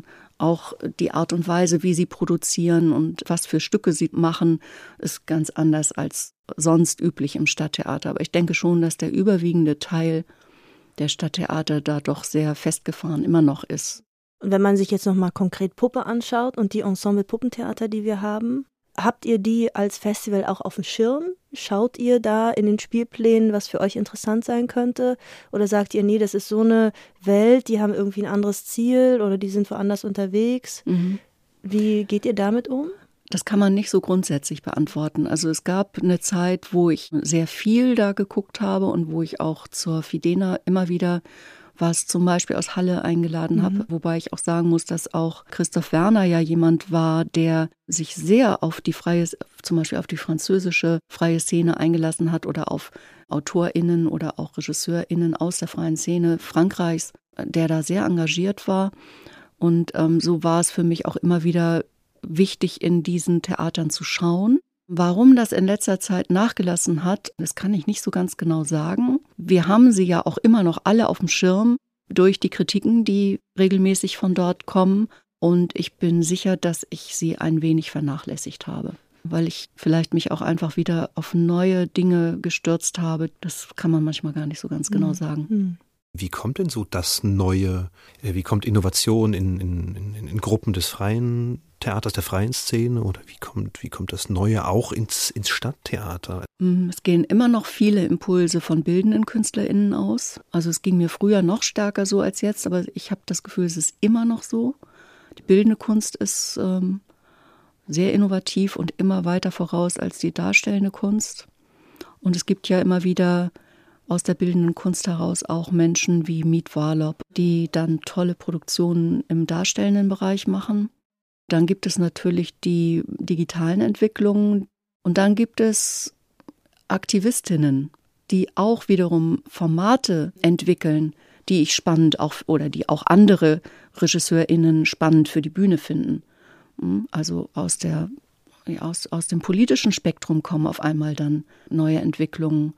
Auch die Art und Weise, wie sie produzieren und was für Stücke sie machen, ist ganz anders als sonst üblich im Stadttheater. Aber ich denke schon, dass der überwiegende Teil der Stadttheater da doch sehr festgefahren immer noch ist. Und wenn man sich jetzt nochmal konkret Puppe anschaut und die Ensemble-Puppentheater, die wir haben, habt ihr die als Festival auch auf dem Schirm? Schaut ihr da in den Spielplänen, was für euch interessant sein könnte? Oder sagt ihr, nee, das ist so eine Welt, die haben irgendwie ein anderes Ziel oder die sind woanders unterwegs? Mhm. Wie geht ihr damit um? Das kann man nicht so grundsätzlich beantworten. Also es gab eine Zeit, wo ich sehr viel da geguckt habe und wo ich auch zur Fidena immer wieder was zum Beispiel aus Halle eingeladen habe, wobei ich auch sagen muss, dass auch Christoph Werner ja jemand war, der sich sehr auf die freie, zum Beispiel auf die französische freie Szene eingelassen hat oder auf AutorInnen oder auch RegisseurInnen aus der freien Szene Frankreichs, der da sehr engagiert war. Und so war es für mich auch immer wieder wichtig, in diesen Theatern zu schauen. Warum das in letzter Zeit nachgelassen hat, das kann ich nicht so ganz genau sagen. Wir haben sie ja auch immer noch alle auf dem Schirm durch die Kritiken, die regelmäßig von dort kommen. Und ich bin sicher, dass ich sie ein wenig vernachlässigt habe, weil ich vielleicht mich auch einfach wieder auf neue Dinge gestürzt habe. Das kann man manchmal gar nicht so ganz genau sagen. Wie kommt denn so das Neue, wie kommt Innovation in Gruppen des freien Theaters, der freien Szene oder wie kommt das Neue auch ins Stadttheater? Es gehen immer noch viele Impulse von bildenden KünstlerInnen aus. Also es ging mir früher noch stärker so als jetzt, aber ich habe das Gefühl, es ist immer noch so. Die bildende Kunst ist sehr innovativ und immer weiter voraus als die darstellende Kunst. Und es gibt ja immer wieder aus der bildenden Kunst heraus auch Menschen wie Miet Warlop, die dann tolle Produktionen im darstellenden Bereich machen. Dann gibt es natürlich die digitalen Entwicklungen und dann gibt es Aktivistinnen, die auch wiederum Formate entwickeln, die ich spannend auch oder die auch andere RegisseurInnen spannend für die Bühne finden. Also aus dem politischen Spektrum kommen auf einmal dann neue Entwicklungen.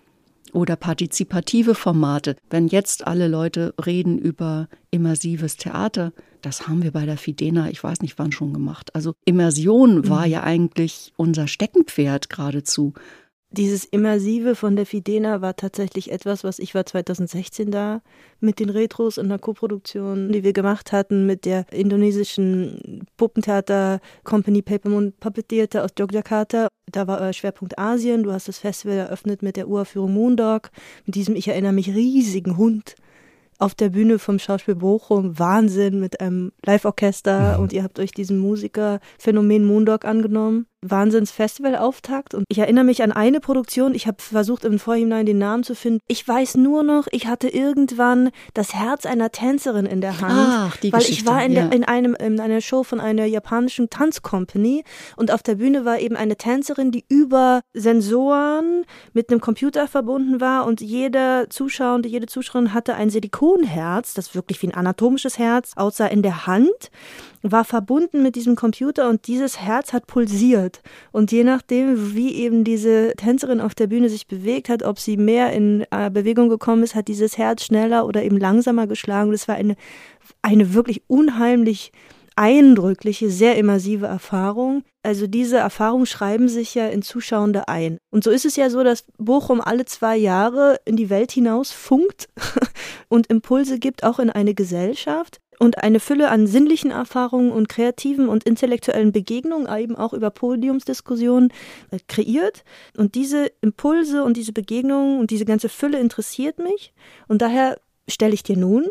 Oder partizipative Formate. Wenn jetzt alle Leute reden über immersives Theater, das haben wir bei der Fidena, ich weiß nicht wann schon gemacht. Also Immersion war ja eigentlich unser Steckenpferd geradezu. Dieses Immersive von der Fidena war tatsächlich etwas, was ich war 2016 da mit den Retros und der Koproduktion, die wir gemacht hatten mit der indonesischen Puppentheater-Company Paper Moon Puppet Theater aus Yogyakarta. Da war euer Schwerpunkt Asien. Du hast das Festival eröffnet mit der Uraufführung Moondog, mit diesem, ich erinnere mich, riesigen Hund auf der Bühne vom Schauspiel Bochum. Wahnsinn, mit einem Live-Orchester und ihr habt euch diesem Musikerphänomen Moondog angenommen. Wahnsinns-Festival-Auftakt. Und ich erinnere mich an eine Produktion, ich habe versucht im Vorhinein den Namen zu finden. Ich weiß nur noch, ich hatte irgendwann das Herz einer Tänzerin in der Hand. Ach, die weil Geschichte, ich war in einer Show von einer japanischen Tanzcompany und auf der Bühne war eben eine Tänzerin, die über Sensoren mit einem Computer verbunden war und jede Zuschauerin hatte ein Silikonherz, das wirklich wie ein anatomisches Herz aussah, in der Hand, war verbunden mit diesem Computer und dieses Herz hat pulsiert. Und je nachdem, wie eben diese Tänzerin auf der Bühne sich bewegt hat, ob sie mehr in Bewegung gekommen ist, hat dieses Herz schneller oder eben langsamer geschlagen. Das war eine wirklich unheimlich eindrückliche, sehr immersive Erfahrung. Also diese Erfahrungen schreiben sich ja in Zuschauende ein. Und so ist es ja so, dass Bochum alle 2 Jahre in die Welt hinaus funkt und Impulse gibt, auch in eine Gesellschaft. Und eine Fülle an sinnlichen Erfahrungen und kreativen und intellektuellen Begegnungen, eben auch über Podiumsdiskussionen kreiert. Und diese Impulse und diese Begegnungen und diese ganze Fülle interessiert mich. Und daher stelle ich dir nun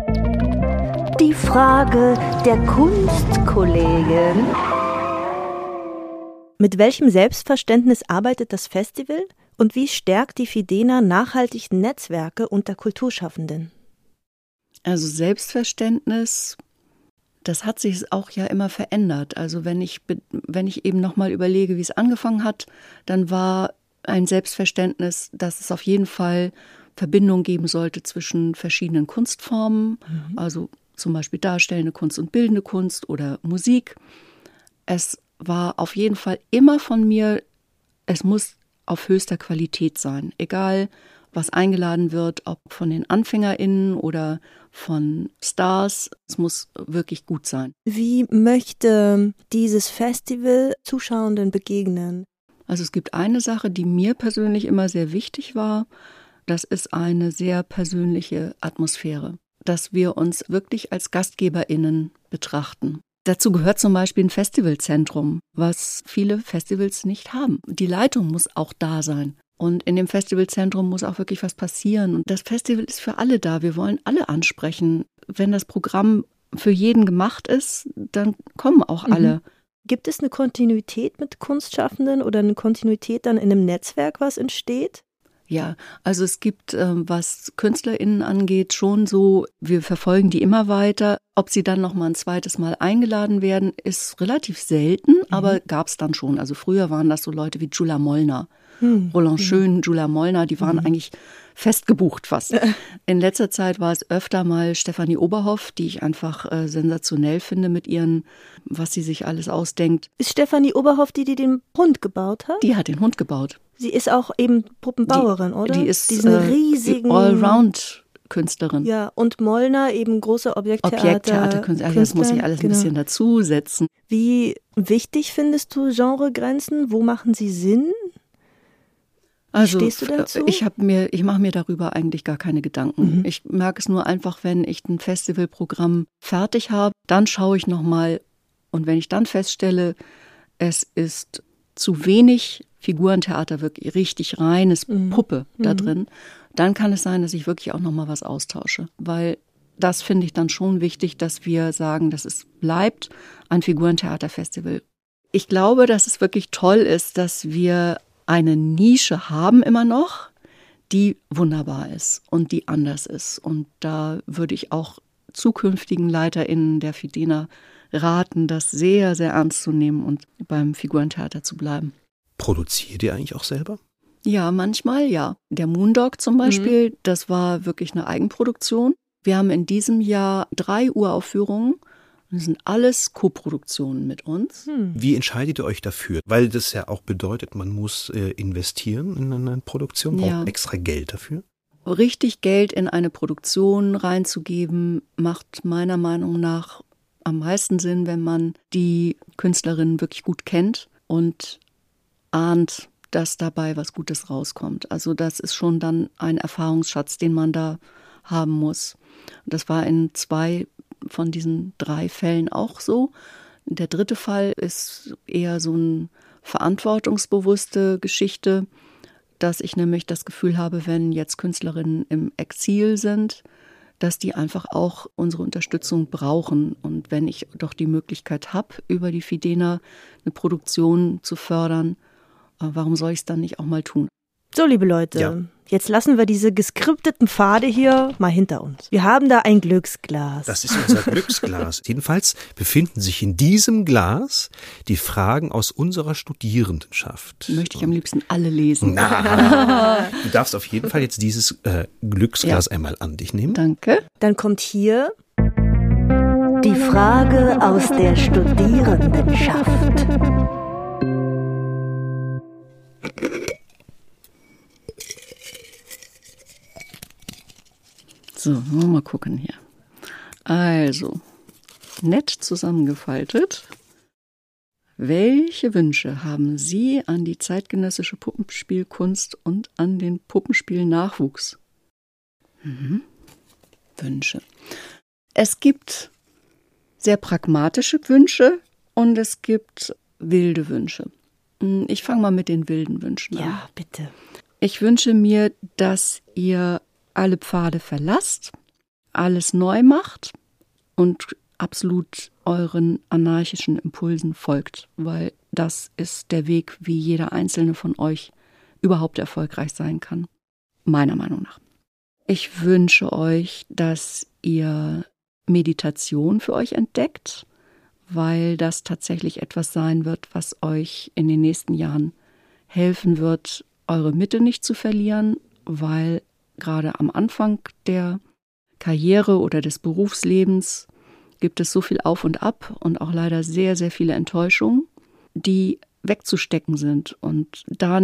die Frage der Kunstkollegin. Mit welchem Selbstverständnis arbeitet das Festival und wie stärkt die Fidena nachhaltig Netzwerke unter Kulturschaffenden? Also Selbstverständnis, das hat sich auch ja immer verändert. Also wenn ich eben nochmal überlege, wie es angefangen hat, dann war ein Selbstverständnis, dass es auf jeden Fall Verbindung geben sollte zwischen verschiedenen Kunstformen, also zum Beispiel darstellende Kunst und bildende Kunst oder Musik. Es war auf jeden Fall immer von mir, es muss auf höchster Qualität sein, egal was eingeladen wird, ob von den AnfängerInnen oder von Stars. Es muss wirklich gut sein. Wie möchte dieses Festival Zuschauenden begegnen? Also es gibt eine Sache, die mir persönlich immer sehr wichtig war. Das ist eine sehr persönliche Atmosphäre, dass wir uns wirklich als GastgeberInnen betrachten. Dazu gehört zum Beispiel ein Festivalzentrum, was viele Festivals nicht haben. Die Leitung muss auch da sein. Und in dem Festivalzentrum muss auch wirklich was passieren. Und das Festival ist für alle da. Wir wollen alle ansprechen. Wenn das Programm für jeden gemacht ist, dann kommen auch alle. Gibt es eine Kontinuität mit Kunstschaffenden oder eine Kontinuität dann in einem Netzwerk, was entsteht? Ja, also es gibt, was KünstlerInnen angeht, schon so, wir verfolgen die immer weiter. Ob sie dann noch mal ein zweites Mal eingeladen werden, ist relativ selten, aber gab es dann schon. Also früher waren das so Leute wie Gyula Molnar, Roland Schön, Gyula Molnar, die waren eigentlich fest gebucht fast. In letzter Zeit war es öfter mal Stefanie Oberhoff, die ich einfach sensationell finde mit ihren, was sie sich alles ausdenkt. Ist Stefanie Oberhoff die den Hund gebaut hat? Die hat den Hund gebaut. Sie ist auch eben Puppenbauerin, oder? Die ist diesen riesigen Allround-Künstlerin. Ja, und Molnar eben große Objekttheaterkünstlerin. Das muss ich alles ein bisschen dazusetzen. Wie wichtig findest du Genregrenzen? Wo machen sie Sinn? Also, stehst du dazu? Ich mache mir darüber eigentlich gar keine Gedanken. Ich merke es nur einfach, wenn ich ein Festivalprogramm fertig habe, dann schaue ich nochmal und wenn ich dann feststelle, es ist zu wenig Figurentheater, wirklich richtig reines Puppe da drin, dann kann es sein, dass ich wirklich auch nochmal was austausche. Weil das finde ich dann schon wichtig, dass wir sagen, dass es bleibt ein Figurentheaterfestival. Ich glaube, dass es wirklich toll ist, dass wir eine Nische haben immer noch, die wunderbar ist und die anders ist. Und da würde ich auch zukünftigen LeiterInnen der FIDENA raten, das sehr, sehr ernst zu nehmen und beim Figurentheater zu bleiben. Produziert ihr eigentlich auch selber? Ja, manchmal ja. Der Moondog zum Beispiel, das war wirklich eine Eigenproduktion. Wir haben in diesem Jahr 3 Uraufführungen. Das sind alles Koproduktionen mit uns. Wie entscheidet ihr euch dafür? Weil das ja auch bedeutet, man muss investieren in eine Produktion, braucht extra Geld dafür. Richtig Geld in eine Produktion reinzugeben, macht meiner Meinung nach am meisten Sinn, wenn man die Künstlerin wirklich gut kennt und ahnt, dass dabei was Gutes rauskommt. Also das ist schon dann ein Erfahrungsschatz, den man da haben muss. Das war in 2 von diesen 3 Fällen auch so. Der 3. Fall ist eher so eine verantwortungsbewusste Geschichte, dass ich nämlich das Gefühl habe, wenn jetzt Künstlerinnen im Exil sind, dass die einfach auch unsere Unterstützung brauchen. Und wenn ich doch die Möglichkeit habe, über die FIDENA eine Produktion zu fördern, warum soll ich es dann nicht auch mal tun? So, liebe Leute, jetzt lassen wir diese geskripteten Pfade hier mal hinter uns. Wir haben da ein Glücksglas. Das ist unser Glücksglas. Jedenfalls befinden sich in diesem Glas die Fragen aus unserer Studierendenschaft. Möchte ich am liebsten alle lesen. Du darfst auf jeden Fall jetzt dieses Glücksglas einmal an dich nehmen. Danke. Dann kommt hier die Frage aus der Studierendenschaft. So, mal gucken hier. Also, nett zusammengefaltet. Welche Wünsche haben Sie an die zeitgenössische Puppenspielkunst und an den Puppenspielnachwuchs? Wünsche. Es gibt sehr pragmatische Wünsche und es gibt wilde Wünsche. Ich fange mal mit den wilden Wünschen an. Ja, bitte. Ich wünsche mir, dass ihr alle Pfade verlasst, alles neu macht und absolut euren anarchischen Impulsen folgt, weil das ist der Weg, wie jeder einzelne von euch überhaupt erfolgreich sein kann, meiner Meinung nach. Ich wünsche euch, dass ihr Meditation für euch entdeckt, weil das tatsächlich etwas sein wird, was euch in den nächsten Jahren helfen wird, eure Mitte nicht zu verlieren, weil gerade am Anfang der Karriere oder des Berufslebens gibt es so viel Auf und Ab und auch leider sehr, sehr viele Enttäuschungen, die wegzustecken sind und da nicht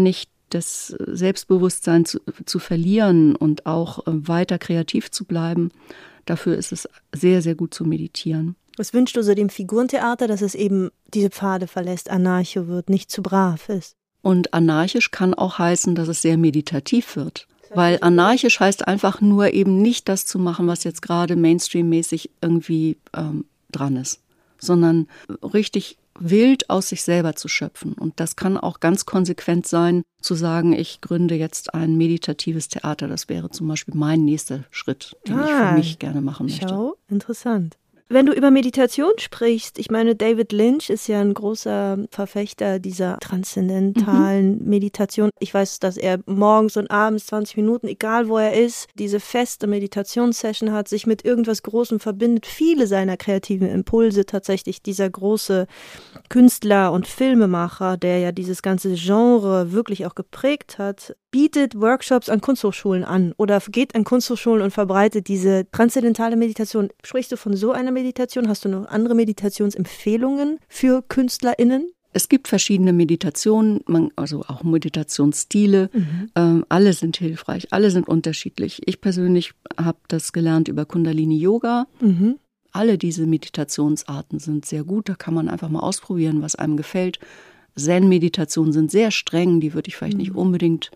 das Selbstbewusstsein zu verlieren und auch weiter kreativ zu bleiben, dafür ist es sehr, sehr gut zu meditieren. Was wünschst du so dem Figurentheater, dass es eben diese Pfade verlässt, anarcho wird, nicht zu brav ist? Und anarchisch kann auch heißen, dass es sehr meditativ wird. Weil anarchisch heißt einfach nur eben nicht das zu machen, was jetzt gerade Mainstream-mäßig irgendwie dran ist, sondern richtig wild aus sich selber zu schöpfen. Und das kann auch ganz konsequent sein, zu sagen, ich gründe jetzt ein meditatives Theater. Das wäre zum Beispiel mein nächster Schritt, den ich für mich gerne machen möchte. Schau, interessant. Wenn du über Meditation sprichst, ich meine, David Lynch ist ja ein großer Verfechter dieser transzendentalen Meditation. Ich weiß, dass er morgens und abends 20 Minuten, egal wo er ist, diese feste Meditationssession hat, sich mit irgendwas Großem verbindet. Viele seiner kreativen Impulse tatsächlich, dieser große Künstler und Filmemacher, der ja dieses ganze Genre wirklich auch geprägt hat, bietet Workshops an Kunsthochschulen an oder geht an Kunsthochschulen und verbreitet diese transzendentale Meditation. Sprichst du von so einer Meditation? Hast du noch andere Meditationsempfehlungen für KünstlerInnen? Es gibt verschiedene Meditationen, also auch Meditationsstile. Alle sind hilfreich, alle sind unterschiedlich. Ich persönlich habe das gelernt über Kundalini-Yoga. Alle diese Meditationsarten sind sehr gut. Da kann man einfach mal ausprobieren, was einem gefällt. Zen-Meditationen sind sehr streng, die würde ich vielleicht nicht unbedingt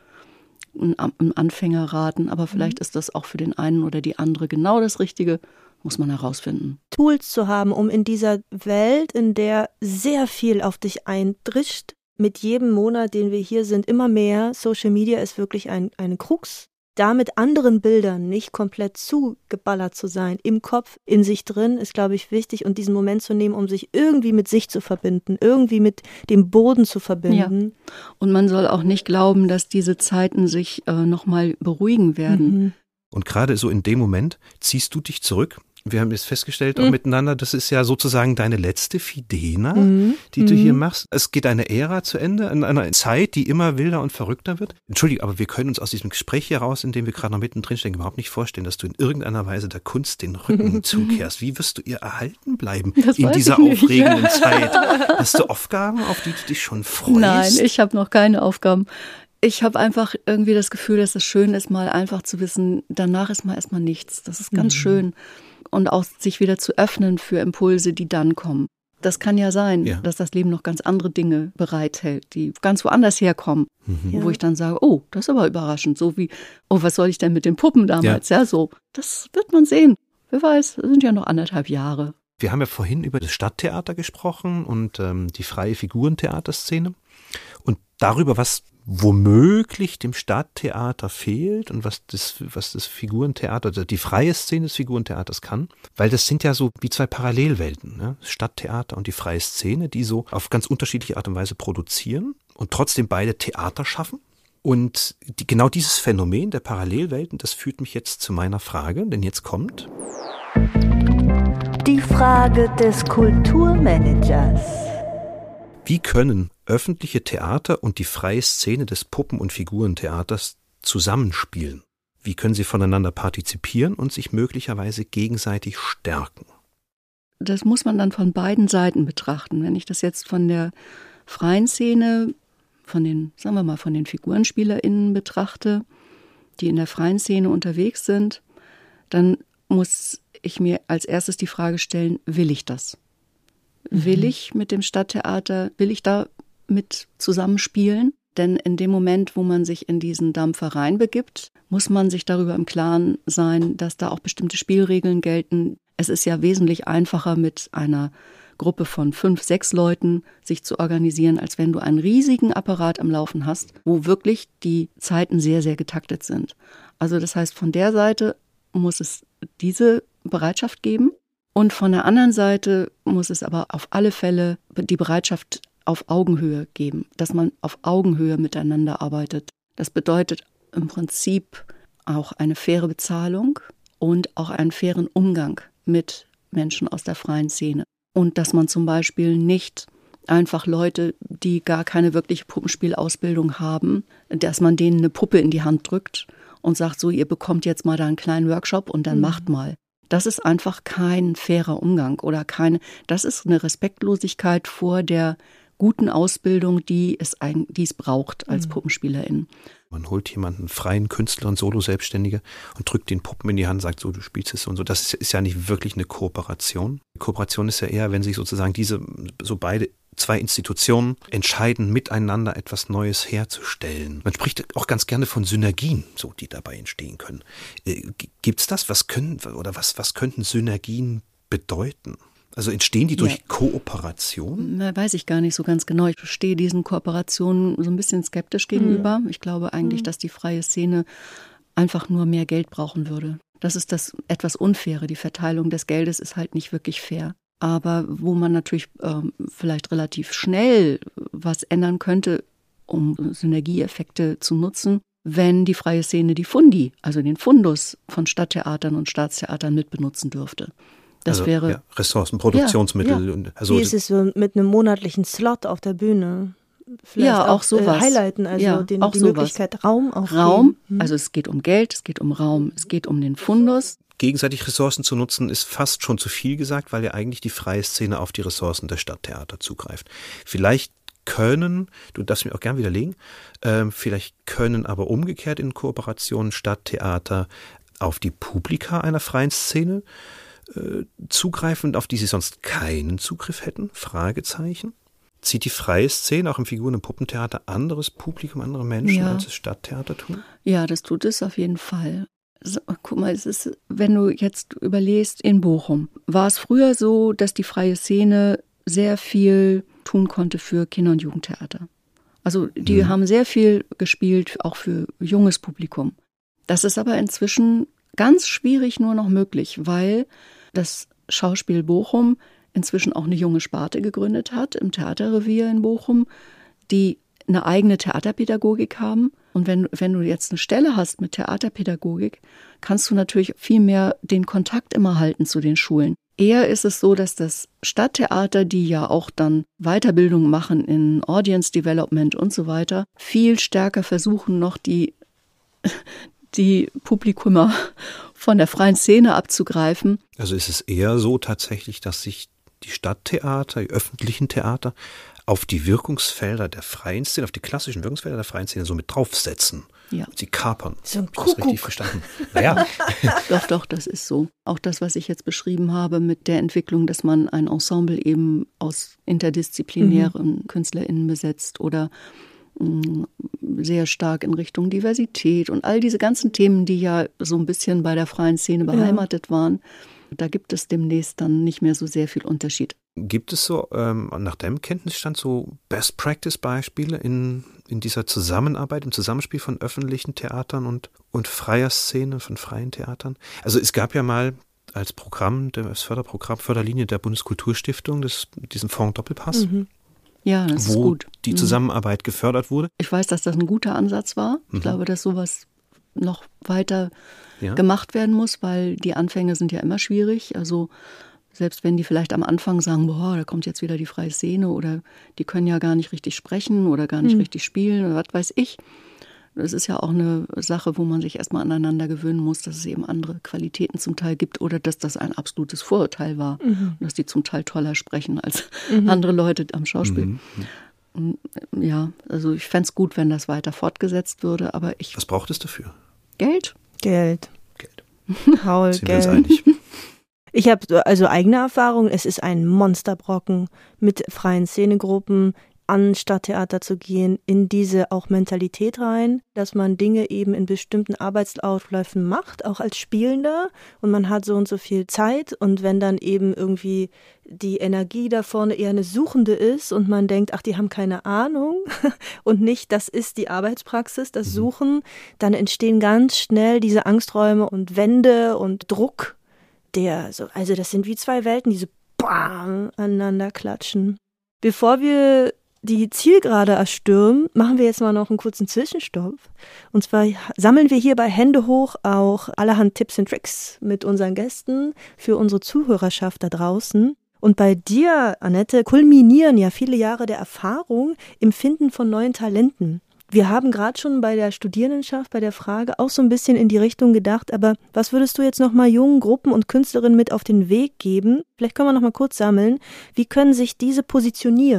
einem Anfänger raten, aber vielleicht ist das auch für den einen oder die andere genau das Richtige, muss man herausfinden. Tools zu haben, um in dieser Welt, in der sehr viel auf dich eindrischt, mit jedem Monat, den wir hier sind, immer mehr. Social Media ist wirklich eine Krux. Da mit anderen Bildern nicht komplett zugeballert zu sein, im Kopf, in sich drin, ist, glaube ich, wichtig. Und diesen Moment zu nehmen, um sich irgendwie mit sich zu verbinden, irgendwie mit dem Boden zu verbinden. Ja. Und man soll auch nicht glauben, dass diese Zeiten sich nochmal beruhigen werden. Und gerade so in dem Moment ziehst du dich zurück. Wir haben jetzt festgestellt, auch miteinander, das ist ja sozusagen deine letzte Fidena, die du hier machst. Es geht eine Ära zu Ende, in einer Zeit, die immer wilder und verrückter wird. Entschuldige, aber wir können uns aus diesem Gespräch hier raus, in dem wir gerade noch mittendrin stecken, überhaupt nicht vorstellen, dass du in irgendeiner Weise der Kunst den Rücken zukehrst. Wie wirst du ihr erhalten bleiben in dieser aufregenden Zeit? Hast du Aufgaben, auf die du dich schon freust? Nein, ich habe noch keine Aufgaben. Ich habe einfach irgendwie das Gefühl, dass es schön ist, mal einfach zu wissen, danach ist mal erstmal nichts. Das ist ganz schön. Und auch sich wieder zu öffnen für Impulse, die dann kommen. Das kann ja sein, dass das Leben noch ganz andere Dinge bereithält, die ganz woanders herkommen. Wo ich dann sage, oh, das ist aber überraschend. So wie, oh, was soll ich denn mit den Puppen damals? Ja, so. Das wird man sehen. Wer weiß, es sind ja noch 1,5 Jahre. Wir haben ja vorhin über das Stadttheater gesprochen und die freie Figurentheaterszene. Und darüber, was womöglich dem Stadttheater fehlt und was das Figurentheater, also die freie Szene des Figurentheaters kann, weil das sind ja so wie zwei Parallelwelten, ne? Das Stadttheater und die freie Szene, die so auf ganz unterschiedliche Art und Weise produzieren und trotzdem beide Theater schaffen. Und genau dieses Phänomen der Parallelwelten, das führt mich jetzt zu meiner Frage, denn jetzt kommt die Frage des Kulturmanagers. Wie können öffentliche Theater und die freie Szene des Puppen- und Figurentheaters zusammenspielen? Wie können sie voneinander partizipieren und sich möglicherweise gegenseitig stärken? Das muss man dann von beiden Seiten betrachten. Wenn ich das jetzt von der freien Szene, sagen wir mal, von den FigurenspielerInnen betrachte, die in der freien Szene unterwegs sind, dann muss ich mir als erstes die Frage stellen, will ich das? Will ich mit dem Stadttheater, will ich da mit zusammenspielen? Denn in dem Moment, wo man sich in diesen Dampfer reinbegibt, muss man sich darüber im Klaren sein, dass da auch bestimmte Spielregeln gelten. Es ist ja wesentlich einfacher, mit einer Gruppe von 5, 6 Leuten sich zu organisieren, als wenn du einen riesigen Apparat am Laufen hast, wo wirklich die Zeiten sehr, sehr getaktet sind. Also das heißt, von der Seite muss es diese Bereitschaft geben. Und von der anderen Seite muss es aber auf alle Fälle die Bereitschaft auf Augenhöhe geben, dass man auf Augenhöhe miteinander arbeitet. Das bedeutet im Prinzip auch eine faire Bezahlung und auch einen fairen Umgang mit Menschen aus der freien Szene. Und dass man zum Beispiel nicht einfach Leute, die gar keine wirkliche Puppenspielausbildung haben, dass man denen eine Puppe in die Hand drückt und sagt, so, ihr bekommt jetzt mal da einen kleinen Workshop und dann macht mal. Das ist einfach kein fairer Umgang oder das ist eine Respektlosigkeit vor der guten Ausbildung, die es braucht als Puppenspielerin. Man holt jemanden, freien Künstler und Solo-Selbstständige und drückt den Puppen in die Hand, sagt so, du spielst es so und so. Das ist ja nicht wirklich eine Kooperation. Kooperation ist ja eher, wenn sich sozusagen beide zwei Institutionen entscheiden, miteinander etwas Neues herzustellen. Man spricht auch ganz gerne von Synergien, so, die dabei entstehen können. Gibt's das? Was könnten Synergien bedeuten? Also entstehen die durch Kooperation? Weiß ich gar nicht so ganz genau. Ich stehe diesen Kooperationen so ein bisschen skeptisch gegenüber. Ich glaube eigentlich, dass die freie Szene einfach nur mehr Geld brauchen würde. Das ist das etwas Unfaire. Die Verteilung des Geldes ist halt nicht wirklich fair. Aber wo man natürlich vielleicht relativ schnell was ändern könnte, um Synergieeffekte zu nutzen, wenn die freie Szene die Fundi, also den Fundus von Stadttheatern und Staatstheatern mitbenutzen dürfte. Das wäre Ressourcen, Produktionsmittel. Ja. Wie ist es so mit einem monatlichen Slot auf der Bühne? Vielleicht auch sowas. Highlighten, also die Möglichkeit, Raum auch Raum, also es geht um Geld, es geht um Raum, es geht um den Fundus. Gegenseitig Ressourcen zu nutzen, ist fast schon zu viel gesagt, weil ja eigentlich die freie Szene auf die Ressourcen der Stadttheater zugreift. Vielleicht können, du darfst mir auch gern widerlegen, vielleicht können aber umgekehrt in Kooperationen Stadttheater auf die Publika einer freien Szene zugreifen, auf die sie sonst keinen Zugriff hätten? Fragezeichen. Zieht die freie Szene auch im Figuren- und Puppentheater anderes Publikum, andere Menschen, als das Stadttheater tun? Ja, das tut es auf jeden Fall. So, guck mal, es ist, wenn du jetzt überlegst, in Bochum war es früher so, dass die freie Szene sehr viel tun konnte für Kinder- und Jugendtheater. Also die haben sehr viel gespielt, auch für junges Publikum. Das ist aber inzwischen ganz schwierig nur noch möglich, weil das Schauspiel Bochum inzwischen auch eine junge Sparte gegründet hat im Theaterrevier in Bochum, die eine eigene Theaterpädagogik haben. Und wenn du jetzt eine Stelle hast mit Theaterpädagogik, kannst du natürlich viel mehr den Kontakt immer halten zu den Schulen. Eher ist es so, dass das Stadttheater, die ja auch dann Weiterbildung machen in Audience Development und so weiter, viel stärker versuchen, noch die Publikumer von der freien Szene abzugreifen. Also ist es eher so tatsächlich, dass sich die Stadttheater, die öffentlichen Theater auf die Wirkungsfelder der freien Szene, auf die klassischen Wirkungsfelder der freien Szene so mit draufsetzen. Ja. Sie kapern. So ein Kuckuck. Habe ich das richtig verstanden? Naja. Doch, das ist so. Auch das, was ich jetzt beschrieben habe mit der Entwicklung, dass man ein Ensemble eben aus interdisziplinären KünstlerInnen besetzt oder sehr stark in Richtung Diversität und all diese ganzen Themen, die ja so ein bisschen bei der freien Szene beheimatet waren. Da gibt es demnächst dann nicht mehr so sehr viel Unterschied. Gibt es so, nach deinem Kenntnisstand, so Best-Practice-Beispiele in dieser Zusammenarbeit, im Zusammenspiel von öffentlichen Theatern und freier Szene, von freien Theatern? Also es gab ja mal als Programm, das Förderlinie der Bundeskulturstiftung, diesen Fonds Doppelpass. Ja, das ist gut. Wo die Zusammenarbeit gefördert wurde. Ich weiß, dass das ein guter Ansatz war. Ich glaube, dass sowas noch weiter gemacht werden muss, weil die Anfänge sind ja immer schwierig. Also selbst wenn die vielleicht am Anfang sagen, da kommt jetzt wieder die freie Szene oder die können ja gar nicht richtig sprechen oder gar nicht richtig spielen oder was weiß ich. Das ist ja auch eine Sache, wo man sich erstmal aneinander gewöhnen muss, dass es eben andere Qualitäten zum Teil gibt oder dass das ein absolutes Vorurteil war. Und dass die zum Teil toller sprechen als andere Leute am Schauspiel. Ja, also ich fände es gut, wenn das weiter fortgesetzt würde, aber Was braucht es dafür? Geld. Paul, Sind wir uns einig? Ich habe also eigene Erfahrung, es ist ein Monsterbrocken, mit freien Szenegruppen an Stadttheater zu gehen, in diese auch Mentalität rein, dass man Dinge eben in bestimmten Arbeitsaufläufen macht, auch als Spielender, und man hat so und so viel Zeit, und wenn dann eben irgendwie die Energie da vorne eher eine Suchende ist und man denkt, ach, die haben keine Ahnung und nicht, das ist die Arbeitspraxis, das Suchen, dann entstehen ganz schnell diese Angsträume und Wände und Druck, also das sind wie zwei Welten, die so bam aneinander klatschen. Bevor wir die Zielgerade erstürmen, machen wir jetzt mal noch einen kurzen Zwischenstopp. Und zwar sammeln wir hier bei Hände hoch auch allerhand Tipps und Tricks mit unseren Gästen für unsere Zuhörerschaft da draußen. Und bei dir, Annette, kulminieren ja viele Jahre der Erfahrung im Finden von neuen Talenten. Wir haben gerade schon bei der Studierendenschaft, bei der Frage auch so ein bisschen in die Richtung gedacht, aber was würdest du jetzt nochmal jungen Gruppen und Künstlerinnen mit auf den Weg geben? Vielleicht können wir nochmal kurz sammeln. Wie können sich diese positionieren,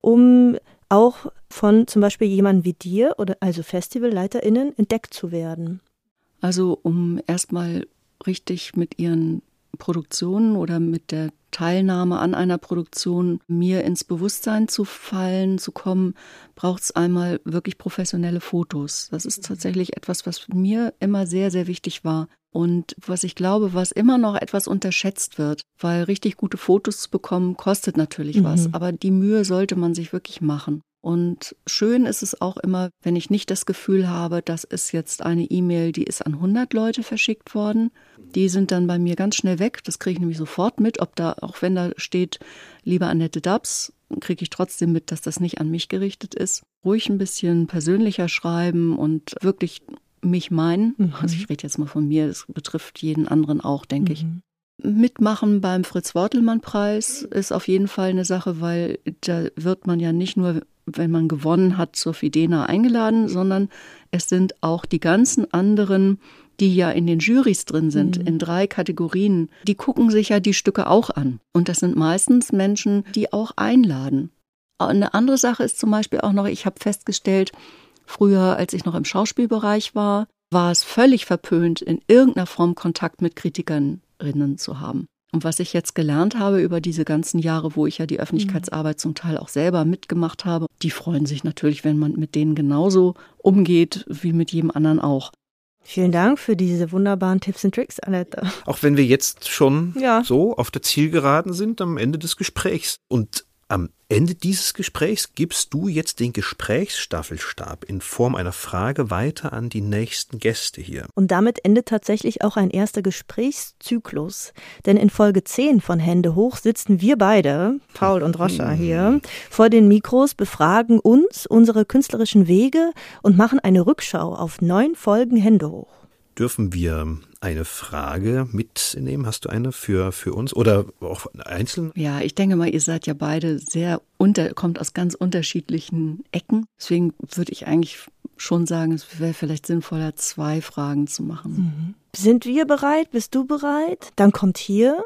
um auch von zum Beispiel jemandem wie dir oder also FestivalleiterInnen entdeckt zu werden? Also um erstmal richtig mit ihren Produktionen oder mit der Teilnahme an einer Produktion mir ins Bewusstsein zu kommen, braucht es einmal wirklich professionelle Fotos. Das ist tatsächlich etwas, was mir immer sehr, sehr wichtig war. Und was ich glaube, was immer noch etwas unterschätzt wird, weil richtig gute Fotos zu bekommen, kostet natürlich was. Aber die Mühe sollte man sich wirklich machen. Und schön ist es auch immer, wenn ich nicht das Gefühl habe, das ist jetzt eine E-Mail, die ist an 100 Leute verschickt worden. Die sind dann bei mir ganz schnell weg. Das kriege ich nämlich sofort mit, ob da, auch wenn da steht, liebe Annette Dubs, kriege ich trotzdem mit, dass das nicht an mich gerichtet ist. Ruhig ein bisschen persönlicher schreiben und wirklich mich meinen. Also ich rede jetzt mal von mir, das betrifft jeden anderen auch, denke ich. Mitmachen beim Fritz-Wortelmann-Preis ist auf jeden Fall eine Sache, weil da wird man ja nicht nur, wenn man gewonnen hat, zur Fidena eingeladen, sondern es sind auch die ganzen anderen, die ja in den Jurys drin sind, in 3 Kategorien, die gucken sich ja die Stücke auch an. Und das sind meistens Menschen, die auch einladen. Eine andere Sache ist zum Beispiel auch noch, ich habe festgestellt, früher, als ich noch im Schauspielbereich war es völlig verpönt, in irgendeiner Form Kontakt mit Kritikerinnen zu haben. Und was ich jetzt gelernt habe über diese ganzen Jahre, wo ich ja die Öffentlichkeitsarbeit zum Teil auch selber mitgemacht habe, die freuen sich natürlich, wenn man mit denen genauso umgeht wie mit jedem anderen auch. Vielen Dank für diese wunderbaren Tipps und Tricks, Annette. Auch wenn wir jetzt schon so auf der Zielgeraden sind am Ende des Gesprächs. Und am Ende dieses Gesprächs gibst du jetzt den Gesprächsstaffelstab in Form einer Frage weiter an die nächsten Gäste hier. Und damit endet tatsächlich auch ein erster Gesprächszyklus. Denn in Folge 10 von Hände hoch sitzen wir beide, Paul und Roscha hier, vor den Mikros, befragen uns, unsere künstlerischen Wege und machen eine Rückschau auf 9 Folgen Hände hoch. Dürfen wir eine Frage mitnehmen? Hast du eine für uns oder auch einzeln? Ja, ich denke mal, ihr seid ja beide kommt aus ganz unterschiedlichen Ecken. Deswegen würde ich eigentlich schon sagen, es wäre vielleicht sinnvoller, 2 Fragen zu machen. Sind wir bereit? Bist du bereit? Dann kommt hier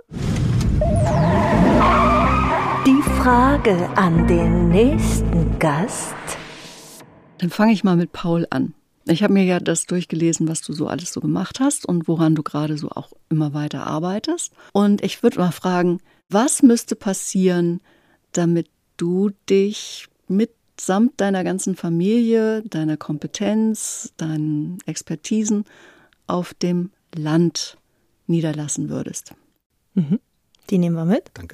die Frage an den nächsten Gast. Dann fange ich mal mit Paul an. Ich habe mir ja das durchgelesen, was du so alles so gemacht hast und woran du gerade so auch immer weiter arbeitest. Und ich würde mal fragen, was müsste passieren, damit du dich mitsamt deiner ganzen Familie, deiner Kompetenz, deinen Expertisen auf dem Land niederlassen würdest? Die nehmen wir mit. Danke.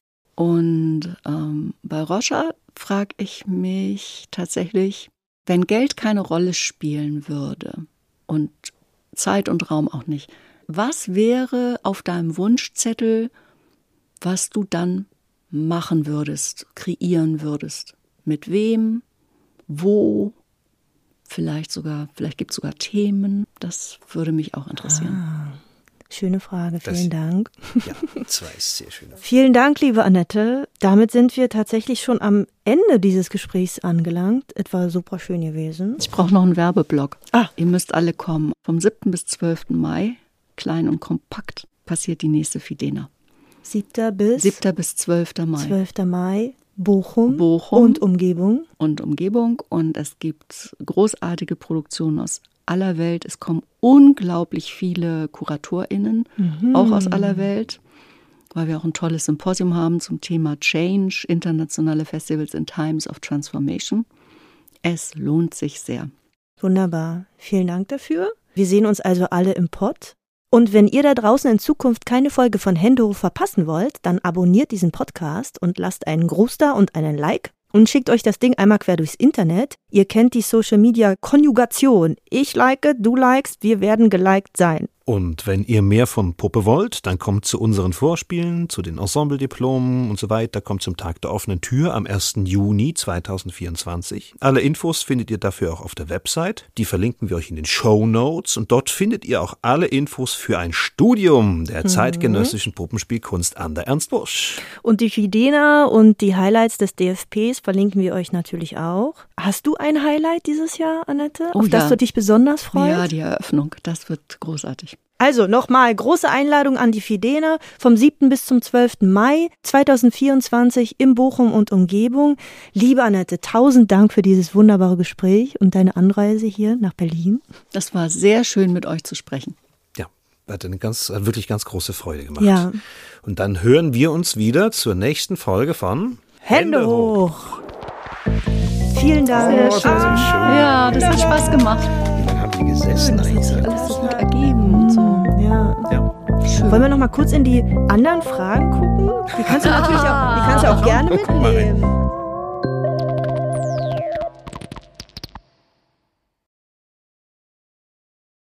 Und bei Roscha frage ich mich tatsächlich, wenn Geld keine Rolle spielen würde und Zeit und Raum auch nicht, was wäre auf deinem Wunschzettel, was du dann machen würdest, kreieren würdest? Mit wem? Wo? Vielleicht gibt es sogar Themen. Das würde mich auch interessieren. Schöne Frage, vielen Dank. Ja, 2 ist sehr schön. Vielen Dank, liebe Annette. Damit sind wir tatsächlich schon am Ende dieses Gesprächs angelangt. Es war super schön gewesen. Ich brauche noch einen Werbeblock. Ihr müsst alle kommen. Vom 7. bis 12. Mai, klein und kompakt, passiert die nächste Fidena. 7. bis 12. Mai. 12. Mai, Bochum und Umgebung. Und es gibt großartige Produktionen aus aller Welt. Es kommen unglaublich viele KuratorInnen, auch aus aller Welt, weil wir auch ein tolles Symposium haben zum Thema Change, internationale Festivals in Times of Transformation. Es lohnt sich sehr. Wunderbar. Vielen Dank dafür. Wir sehen uns also alle im Pod. Und wenn ihr da draußen in Zukunft keine Folge von Hände hoch verpassen wollt, dann abonniert diesen Podcast und lasst einen Gruß da und einen Like. Und schickt euch das Ding einmal quer durchs Internet. Ihr kennt die Social-Media-Konjugation. Ich like, du likest, wir werden geliked sein. Und wenn ihr mehr von Puppe wollt, dann kommt zu unseren Vorspielen, zu den Ensemble-Diplomen und so weiter, kommt zum Tag der offenen Tür am 1. Juni 2024. Alle Infos findet ihr dafür auch auf der Website. Die verlinken wir euch in den Shownotes und dort findet ihr auch alle Infos für ein Studium der zeitgenössischen Puppenspielkunst an der Ernst Busch. Und die Fidena und die Highlights des DFPs verlinken wir euch natürlich auch. Hast du ein Highlight dieses Jahr, Annette, auf das du dich besonders freust? Ja, die Eröffnung. Das wird großartig. ich. Also nochmal, große Einladung an die Fidena vom 7. bis zum 12. Mai 2024 in Bochum und Umgebung. Liebe Annette, 1000 Dank für dieses wunderbare Gespräch und deine Anreise hier nach Berlin. Das war sehr schön, mit euch zu sprechen. Ja, hat wirklich ganz große Freude gemacht. Ja. Und dann hören wir uns wieder zur nächsten Folge von Hände hoch. Vielen Dank. Sehr schön. Ja, das hat Spaß gemacht. Wie lange haben die gesessen Das hat sich eigentlich? alles so gut ergeben und so. Ja. Ja. Wollen wir noch mal kurz in die anderen Fragen gucken? Die kannst du natürlich auch gerne Guck mal rein. mitnehmen.